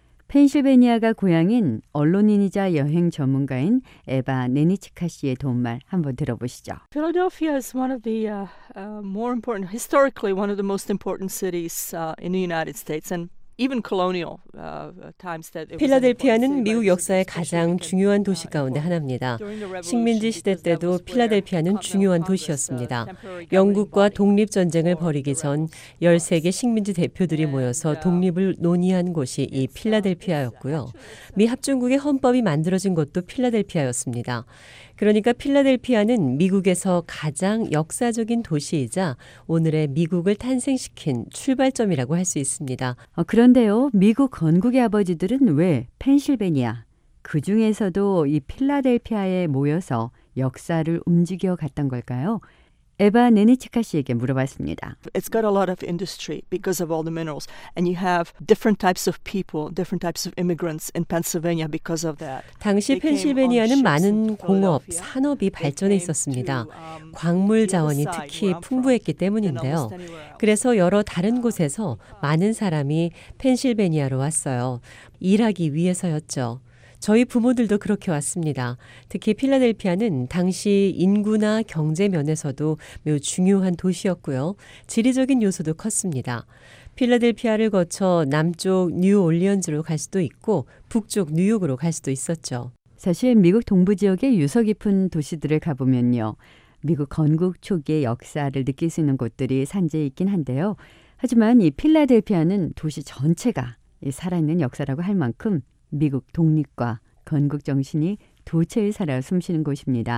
펜실베니아가 고향인 언론인이자 여행 전문가인 에바 네니치카 씨의 도움말 한번 들어보시죠. Philadelphia is one of the more important, historically one of the most important cities in the United States and even colonial times that it was 필라델피아는 미국 역사의 가장 중요한 도시 가운데 하나입니다. 식민지 시대 때도 필라델피아는 중요한 도시였습니다. 영국과 독립전쟁을 벌이기 전 13개 식민지 대표들이 모여서 독립을 논의한 곳이 이 필라델피아였고요. 미 합중국의 헌법이 만들어진 곳도 필라델피아였습니다. 그러니까 필라델피아는 미국에서 가장 역사적인 도시이자 오늘의 미국을 탄생시킨 출발점이라고 할 수 있습니다. 그런데요, 미국 건국의 아버지들은 왜 펜실베니아, 그 중에서도 이 필라델피아에 모여서 역사를 움직여 갔던 걸까요? 에바 네니치카 씨에게 물어봤습니다. It's got a lot of industry because of all the minerals. And you have different types of people, different types of immigrants in Pennsylvania because of that. 당시 펜실베니아는 많은 공업, 산업이 발전해 있었습니다. 광물 자원이 특히 풍부했기 때문인데요. 그래서 여러 다른 곳에서 많은 사람이 펜실베니아로 왔어요. 일하기 위해서였죠. 저희 부모들도 그렇게 왔습니다. 특히 필라델피아는 당시 인구나 경제 면에서도 매우 중요한 도시였고요. 지리적인 요소도 컸습니다. 필라델피아를 거쳐 남쪽 뉴올리언즈로 갈 수도 있고 북쪽 뉴욕으로 갈 수도 있었죠. 사실 미국 동부 지역의 유서 깊은 도시들을 가보면요. 미국 건국 초기의 역사를 느낄 수 있는 곳들이 산재해 있긴 한데요. 하지만 이 필라델피아는 도시 전체가 살아있는 역사라고 할 만큼 미국 독립과 건국 정신이 도처에 살아 숨쉬는 곳입니다.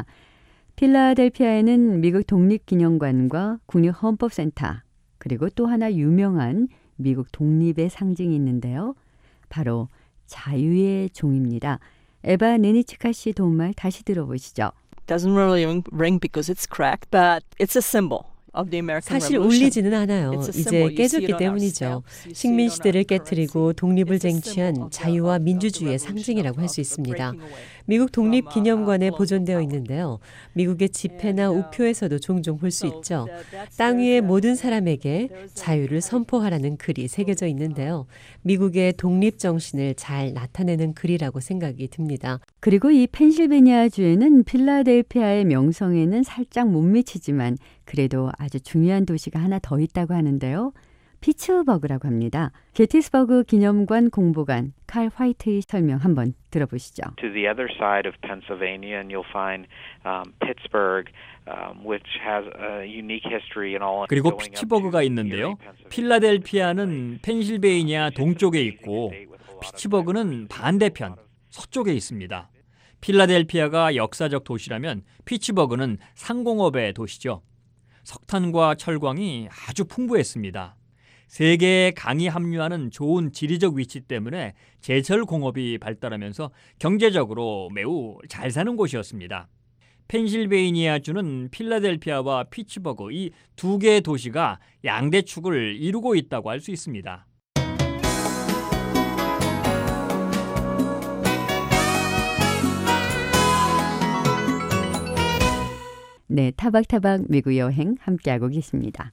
필라델피아에는 미국 독립기념관과 국립헌법센터, 그리고 또 하나 유명한 미국 독립의 상징이 있는데요. 바로 자유의 종입니다. 에바 네니치카 씨 도움말 다시 들어보시죠. Doesn't really ring because it's cracked, but it's a symbol. 사실 울리지는 않아요. 이제 깨졌기 때문이죠. 식민시대를 깨트리고 독립을 쟁취한 자유와 민주주의의 상징이라고 할 수 있습니다. 미국 독립기념관에 보존되어 있는데요. 미국의 집회나 우표에서도 종종 볼 수 있죠. 땅 위의 모든 사람에게 자유를 선포하라는 글이 새겨져 있는데요. 미국의 독립정신을 잘 나타내는 글이라고 생각이 듭니다. 그리고 이 펜실베니아주에는 필라델피아의 명성에는 살짝 못 미치지만 그래도 아주 중요한 도시가 하나 더 있다고 하는데요. 피츠버그라고 합니다. 게티스버그 기념관 공보관 칼 화이트의 설명 한번 들어보시죠. To the other side of Pennsylvania, and you'll find Pittsburgh, which has a unique history and all. 그리고 피츠버그가 있는데요. 필라델피아는 펜실베이니아 동쪽에 있고 피츠버그는 반대편 서쪽에 있습니다. 필라델피아가 역사적 도시라면 피츠버그는 상공업의 도시죠. 석탄과 철광이 아주 풍부했습니다. 세계의 강이 합류하는 좋은 지리적 위치 때문에 제철 공업이 발달하면서 경제적으로 매우 잘 사는 곳이었습니다. 펜실베이니아주는 필라델피아와 피츠버그 이 두 개의 도시가 양대축을 이루고 있다고 할 수 있습니다. 네, 타박타박 미국 여행 함께하고 계십니다.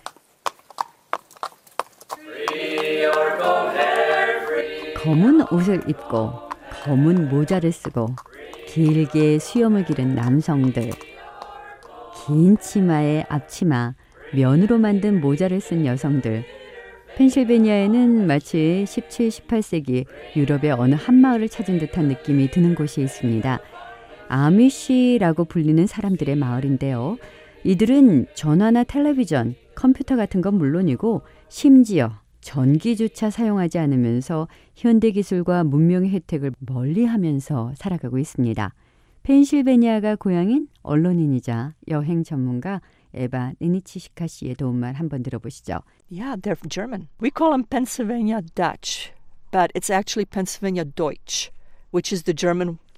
검은 옷을 입고 검은 모자를 쓰고 길게 수염을 기른 남성들, 긴 치마에 앞치마, 면으로 만든 모자를 쓴 여성들. 펜실베니아에는 마치 17, 18세기 유럽의 어느 한마을을 찾은 듯한 느낌이 드는 곳이 있습니다. 아미쉬라고 불리는 사람들의 마을인데요. 이들은 전화나 텔레비전, 컴퓨터 같은 건 물론이고 심지어 전기조차 사용하지 않으면서 현대기술과 문명의 혜택을 멀리하면서 살아가고 있습니다. 펜실베니아가 고향인 언론인이자 여행 전문가 에바 네니치카 씨의 도움말 한번 들어보시죠. Yeah, they're German. We call them Pennsylvania Dutch, but it's actually Pennsylvania Deutsch, which is the German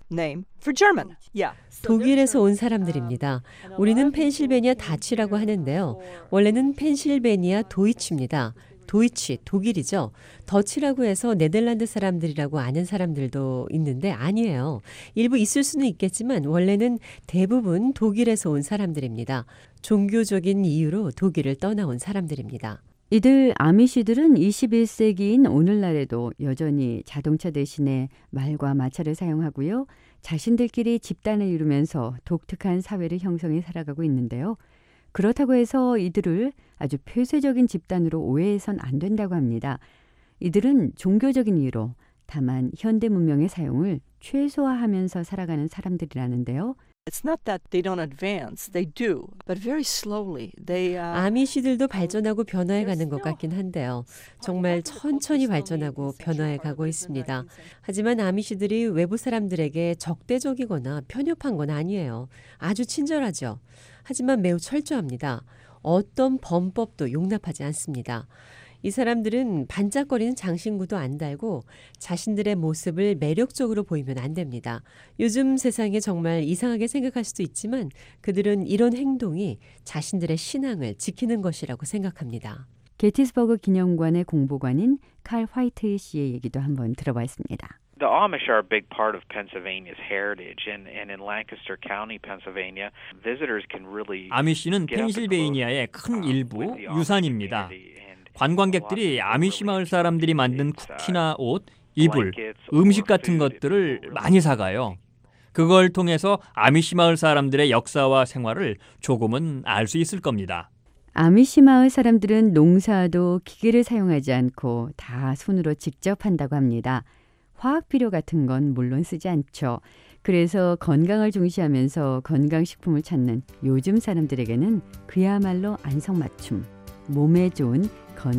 name for German. Yeah. 독일에서 온 사람들입니다. 우리는 펜실베니아 다치라고 하는데요. 원래는 펜실베니아 도이치입니다. 도이치, 독일이죠. 더치라고 해서 네덜란드 사람들이라고 아는 사람들도 있는데 아니에요. 일부 있을 수는 있겠지만 원래는 대부분 독일에서 온 사람들입니다. 종교적인 이유로 독일을 떠나온 사람들입니다. 이들 아미시들은 21세기인 오늘날에도 여전히 자동차 대신에 말과 마차를 사용하고요. 자신들끼리 집단을 이루면서 독특한 사회를 형성해 살아가고 있는데요. 그렇다고 해서 이들을 아주 폐쇄적인 집단으로 오해해선 안 된다고 합니다. 이들은 종교적인 이유로 다만 현대 문명의 사용을 최소화하면서 살아가는 사람들이라는데요. It's not that they don't advance, they do, but very slowly. 아미시들도 발전하고 변화해가는 것 같긴 한데요. 정말 천천히 발전하고 변화해가고 있습니다. 하지만 아미시들이 외부 사람들에게 적대적이거나 편협한 건 아니에요. 아주 친절하죠. 하지만 매우 철저합니다. 어떤 범법도 용납하지 않습니다. 이 사람들은 반짝거리는 장신구도 안 달고 자신들의 모습을 매력적으로 보이면 안 됩니다. 요즘 세상에 정말 이상하게 생각할 수도 있지만 그들은 이런 행동이 자신들의 신앙을 지키는 것이라고 생각합니다. 게티스버그 기념관의 공보관인 칼 화이트 씨의 얘기도 한번 들어봤습니다. The Amish are a big part of Pennsylvania's heritage, and in Lancaster County, Pennsylvania, visitors can really. 아미시는 펜실베이니아의 큰 일부 유산입니다. 관광객들이 아미시 마을 사람들이 만든 쿠키나 옷, 이불, 음식 같은 것들을 많이 사가요. 그걸 통해서 아미시 마을 사람들의 역사와 생활을 조금은 알 수 있을 겁니다. 아미시 마을 사람들은 농사도 기계를 사용하지 않고 다 손으로 직접 한다고 합니다. 화학 비료 같은 건 물론 쓰지 않죠. 그래서 건강을 중시하면서 건강식품을 찾는 요즘 사람들에게는 그야말로 안성맞춤, 몸에 좋은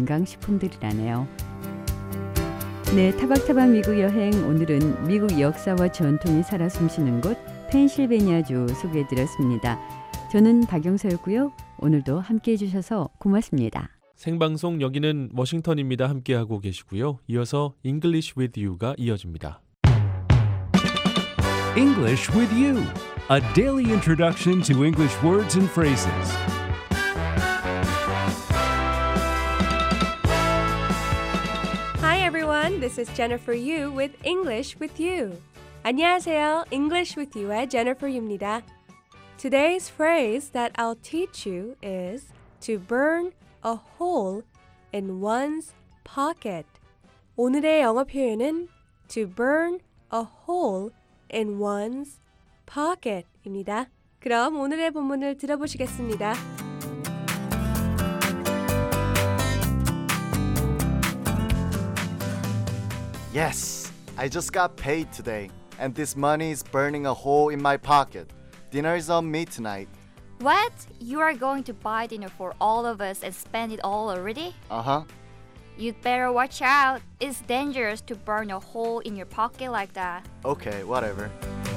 건강식품들이라네요. 네, 타박타박 미국 여행, 오늘은 미국 역사와 전통이 살아 숨쉬는 곳 펜실베니아주 소개해드렸습니다. 저는 박영서였고요. 오늘도 함께해 주셔서 고맙습니다. 생방송 여기는 워싱턴입니다. 함께하고 계시고요. 이어서 English with You가 이어집니다. English with You, a daily introduction to English words and phrases. Hi everyone, this is Jennifer Yu with English with You. 안녕하세요, English with You의 Jennifer Yu입니다. Today's phrase that I'll teach you is to burn a hole in one's pocket. 오늘의 영어 표현은 to burn a hole in one's pocket입니다. 그럼 오늘의 본문을 들어보시겠습니다. Yes, I just got paid today, and this money is burning a hole in my pocket. Dinner is on me tonight. What? You are going to buy dinner for all of us and spend it all already? Uh-huh. You'd better watch out. It's dangerous to burn a hole in your pocket like that. Okay, whatever.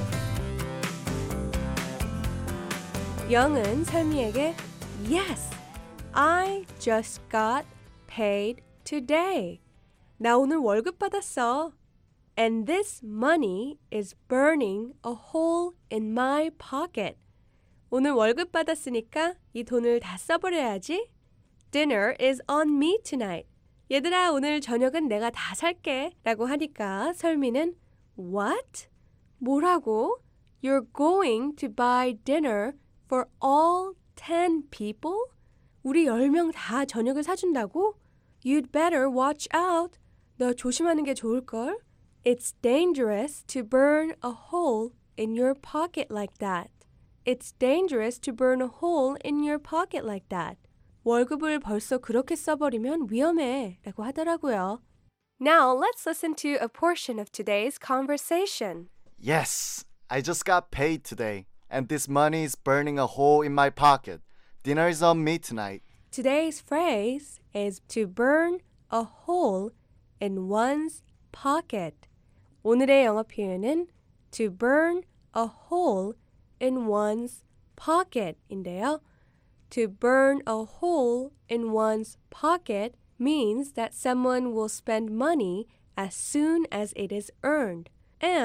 영은 설미에게 Yes, I just got paid today. 나 오늘 월급 받았어. And this money is burning a hole in my pocket. 오늘 월급 받았으니까 이 돈을 다 써버려야지. Dinner is on me tonight. 얘들아, 오늘 저녁은 내가 다 살게 라고 하니까 설미는 What? 뭐라고? You're going to buy dinner for all 10 people? 우리 10명 다 저녁을 사준다고? You'd better watch out. 너 조심하는 게 좋을걸? It's dangerous to burn a hole in your pocket like that. It's dangerous to burn a hole in your pocket like that. 월급을 벌써 그렇게 써버리면 위험해 라고 하더라고요. Now let's listen to a portion of today's conversation. Yes, I just got paid today, and this money is burning a hole in my pocket. Dinner is on me tonight. Today's phrase is to burn a hole in one's pocket. 오늘의 영어 표현은 to burn a hole in one's pocket인데요. To burn a hole in one's pocket means that someone will spend money as soon as it is earned. And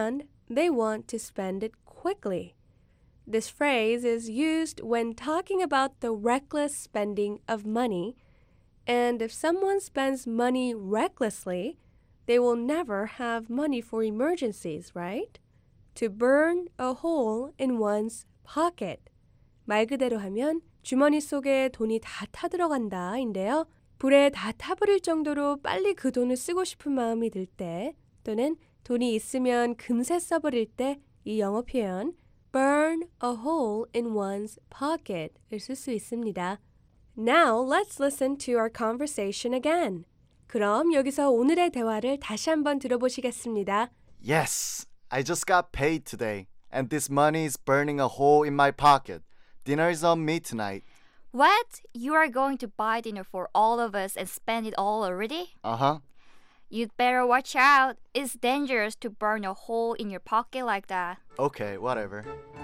they want to spend it quickly. This phrase is used when talking about the reckless spending of money, and if someone spends money recklessly, they will never have money for emergencies, right? To burn a hole in one's pocket. 말 그대로 하면 주머니 속에 돈이 다 타들어간다 인데요. 불에 다 타버릴 정도로 빨리 그 돈을 쓰고 싶은 마음이 들 때, 또는 돈이 있으면 금세 써버릴 때 이 영어 표현 burn a hole in one's pocket을 쓸 수 있습니다. Now let's listen to our conversation again. 그럼 여기서 오늘의 대화를 다시 한번 들어보시겠습니다. Yes, I just got paid today, and this money is burning a hole in my pocket. Dinner is on me tonight. What? You are going to buy dinner for all of us and spend it all already? Uh-huh. You'd better watch out. It's dangerous to burn a hole in your pocket like that. Okay, whatever.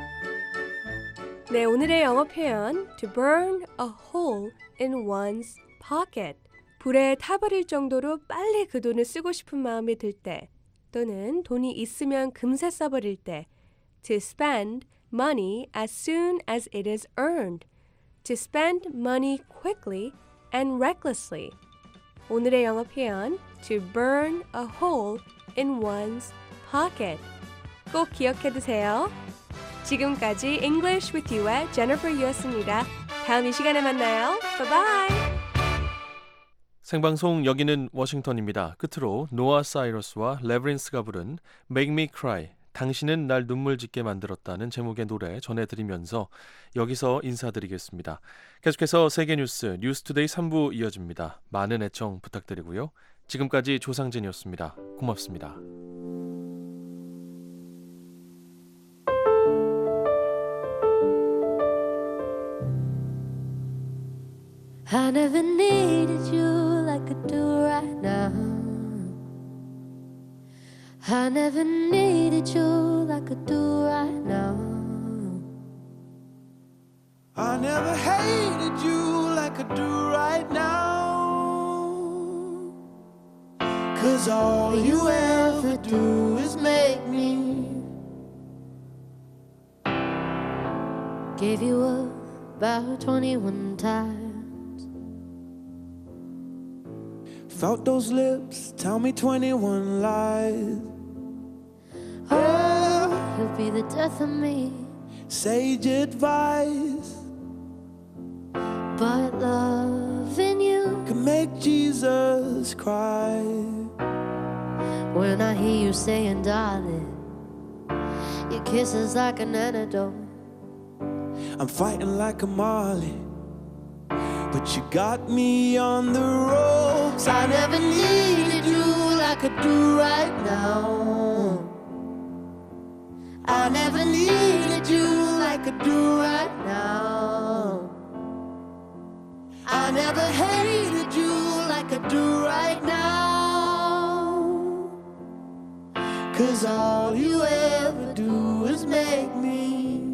네, 오늘의 영어 표현 to burn a hole in one's pocket. 불에 타버릴 정도로 빨리 그 돈을 쓰고 싶은 마음이 들 때, 또는 돈이 있으면 금세 써버릴 때 to spend money as soon as it is earned. To spend money quickly and recklessly. 오늘의 영어 표현 to burn a hole in one's pocket. 꼭 기억해 두세요. 지금까지 English with You의 Jennifer Yu였습니다. 다음 이 시간에 만나요. Bye bye. 생방송 여기는 워싱턴입니다. 끝으로 노아 사이러스와 레브린스가 부른 Make Me Cry, 당신은 날 눈물 짓게 만들었다는 제목의 노래 전해드리면서 여기서 인사드리겠습니다. 계속해서 세계뉴스 뉴스투데이 3부 이어집니다. 많은 애청 부탁드리고요. 지금까지 조상진이었습니다. 고맙습니다. I never needed you like I do right now. I never needed you like I do right now. I never hated you like I do right now. 'Cause all you ever do is make me. Gave you up about 21 times. Felt those lips tell me 21 lies. Oh, you'll be the death of me. Sage advice. But loving you can make Jesus cry. When I hear you saying, darling, your kiss is like an antidote. I'm fighting like a Marley, but you got me on the ropes. I never needed you like I do right now. I never needed you like I do right now. I never hated you like I do right now. 'Cause all you ever do is make me.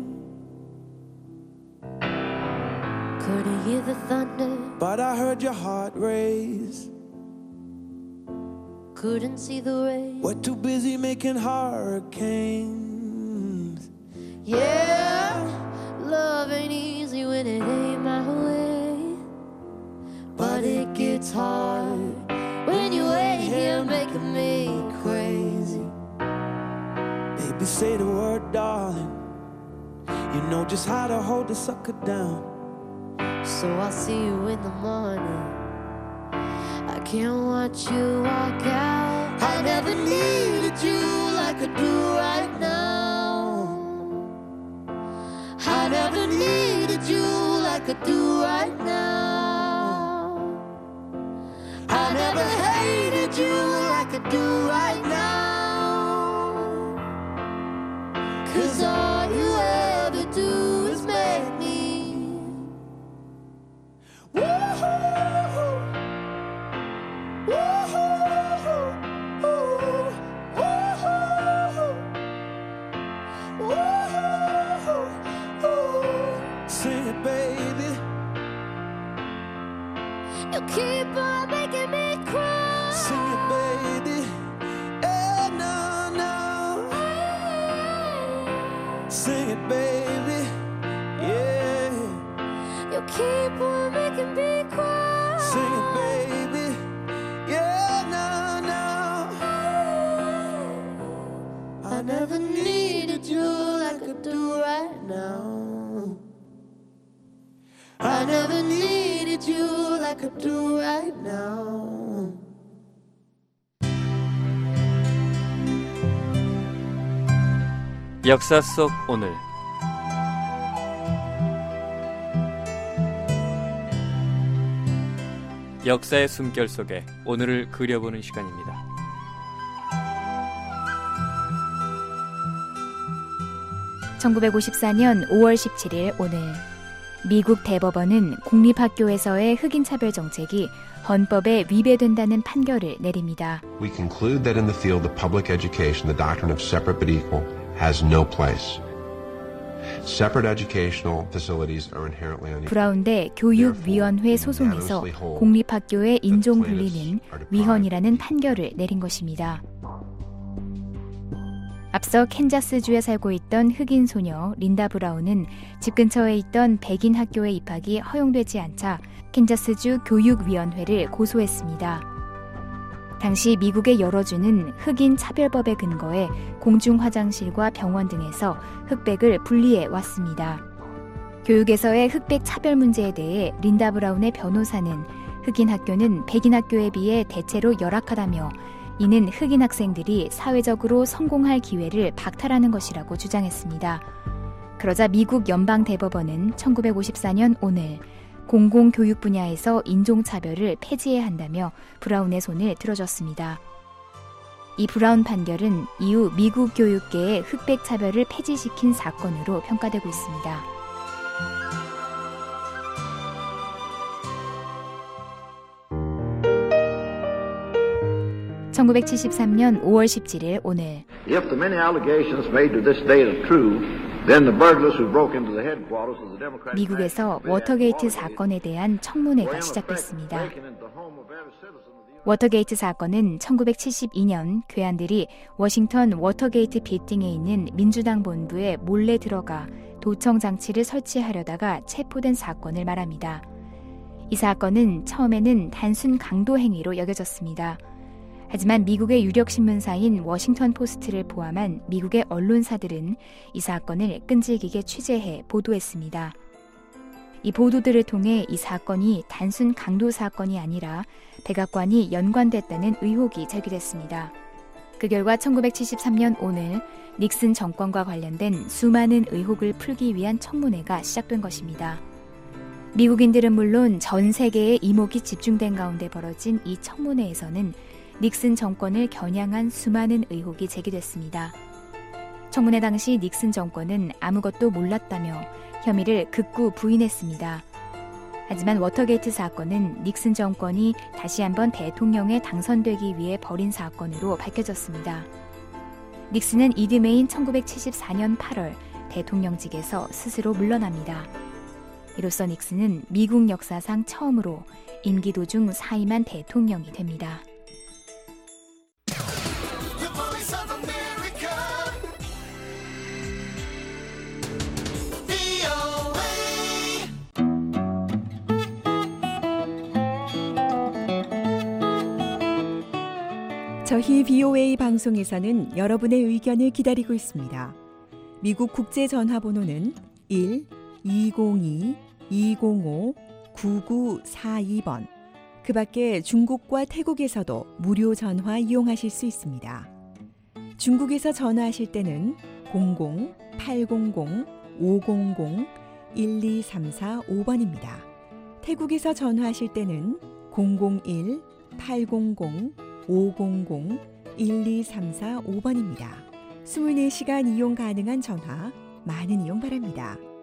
Couldn't hear the thunder, but I heard your heart race. Couldn't see the rain. We're too busy making hurricanes. Yeah, love ain't easy when it ain't my way. But it gets hard when you ain't here making me crazy. Baby, say the word, darling. You know just how to hold the sucker down. So I'll see you in the morning. I can't watch you walk out. I never needed you like I do right now. I never needed you like I do right now. I never hated you like I do right now. 'Cause all you ever do is make me. Sing it, baby. You keep on making me cry. Sing it, baby. Eh, no, no. Sing it, baby. Yeah. You keep on making me cry. Sing it, baby. Yeah, no, no. I never needed you like I do right now. I never needed you like I do right now. 역사 속 오늘. 역사의 숨결 속에 오늘을 그려보는 시간입니다. (1954년 5월 17일) 오늘 미국 대법원은 공립학교에서의 흑인 차별 정책이 헌법에 위배된다는 판결을 내립니다. We conclude that in the field of public education, the doctrine of separate but equal has no place. Separate educational facilities are inherently unequal. 브라운 대 교육위원회 소송에서 공립학교의 인종 분리는 위헌이라는 판결을 내린 것입니다. 앞서 캔자스주에 살고 있던 흑인 소녀 린다 브라운은 집 근처에 있던 백인 학교에 입학이 허용되지 않자 캔자스주 교육위원회를 고소했습니다. 당시 미국의 여러 주는 흑인 차별법에 근거해 공중 화장실과 병원 등에서 흑백을 분리해 왔습니다. 교육에서의 흑백 차별 문제에 대해 린다 브라운의 변호사는 흑인 학교는 백인 학교에 비해 대체로 열악하다며 이는 흑인 학생들이 사회적으로 성공할 기회를 박탈하는 것이라고 주장했습니다. 그러자 미국 연방대법원은 1954년 오늘 공공교육 분야에서 인종차별을 폐지해야 한다며 브라운의 손을 들어줬습니다. 이 브라운 판결은 이후 미국 교육계의 흑백 차별을 폐지시킨 사건으로 평가되고 있습니다. (1973년 5월 17일) 오늘 If the many allegations made to this date are true, then the burglars who broke into the headquarters of the Democratic 미국에서 워터게이트 사건에 대한 청문회가 시작됐습니다. 워터게이트 사건은 1972년 괴한들이 워싱턴 워터게이트 빌딩에 있는 민주당 본부에 몰래 들어가 도청 장치를 설치하려다가 체포된 사건을 말합니다. 이 사건은 처음에는 단순 강도 행위로 여겨졌습니다. 하지만 미국의 유력 신문사인 워싱턴 포스트를 포함한 미국의 언론사들은 이 사건을 끈질기게 취재해 보도했습니다. 이 보도들을 통해 이 사건이 단순 강도 사건이 아니라 백악관이 연관됐다는 의혹이 제기됐습니다. 그 결과 1973년 오늘 닉슨 정권과 관련된 수많은 의혹을 풀기 위한 청문회가 시작된 것입니다. 미국인들은 물론 전 세계의 이목이 집중된 가운데 벌어진 이 청문회에서는 닉슨 정권을 겨냥한 수많은 의혹이 제기됐습니다. 청문회 당시 닉슨 정권은 아무것도 몰랐다며 혐의를 극구 부인했습니다. 하지만 워터게이트 사건은 닉슨 정권이 다시 한번 대통령에 당선되기 위해 벌인 사건으로 밝혀졌습니다. 닉슨은 이듬해인 1974년 8월 대통령직에서 스스로 물러납니다. 이로써 닉슨은 미국 역사상 처음으로 임기 도중 사임한 대통령이 됩니다. 저희 BOA 방송에서는 여러분의 의견을 기다리고 있습니다. 미국 국제전화번호는 1-202-205-9942번. 그 밖에 중국과 태국에서도 무료 전화 이용하실 수 있습니다. 중국에서 전화하실 때는 00-800-500-1234-5번입니다. 태국에서 전화하실 때는 001-800-500-1234-5번입니다. 24시간 이용 가능한 전화, 많은 이용 바랍니다.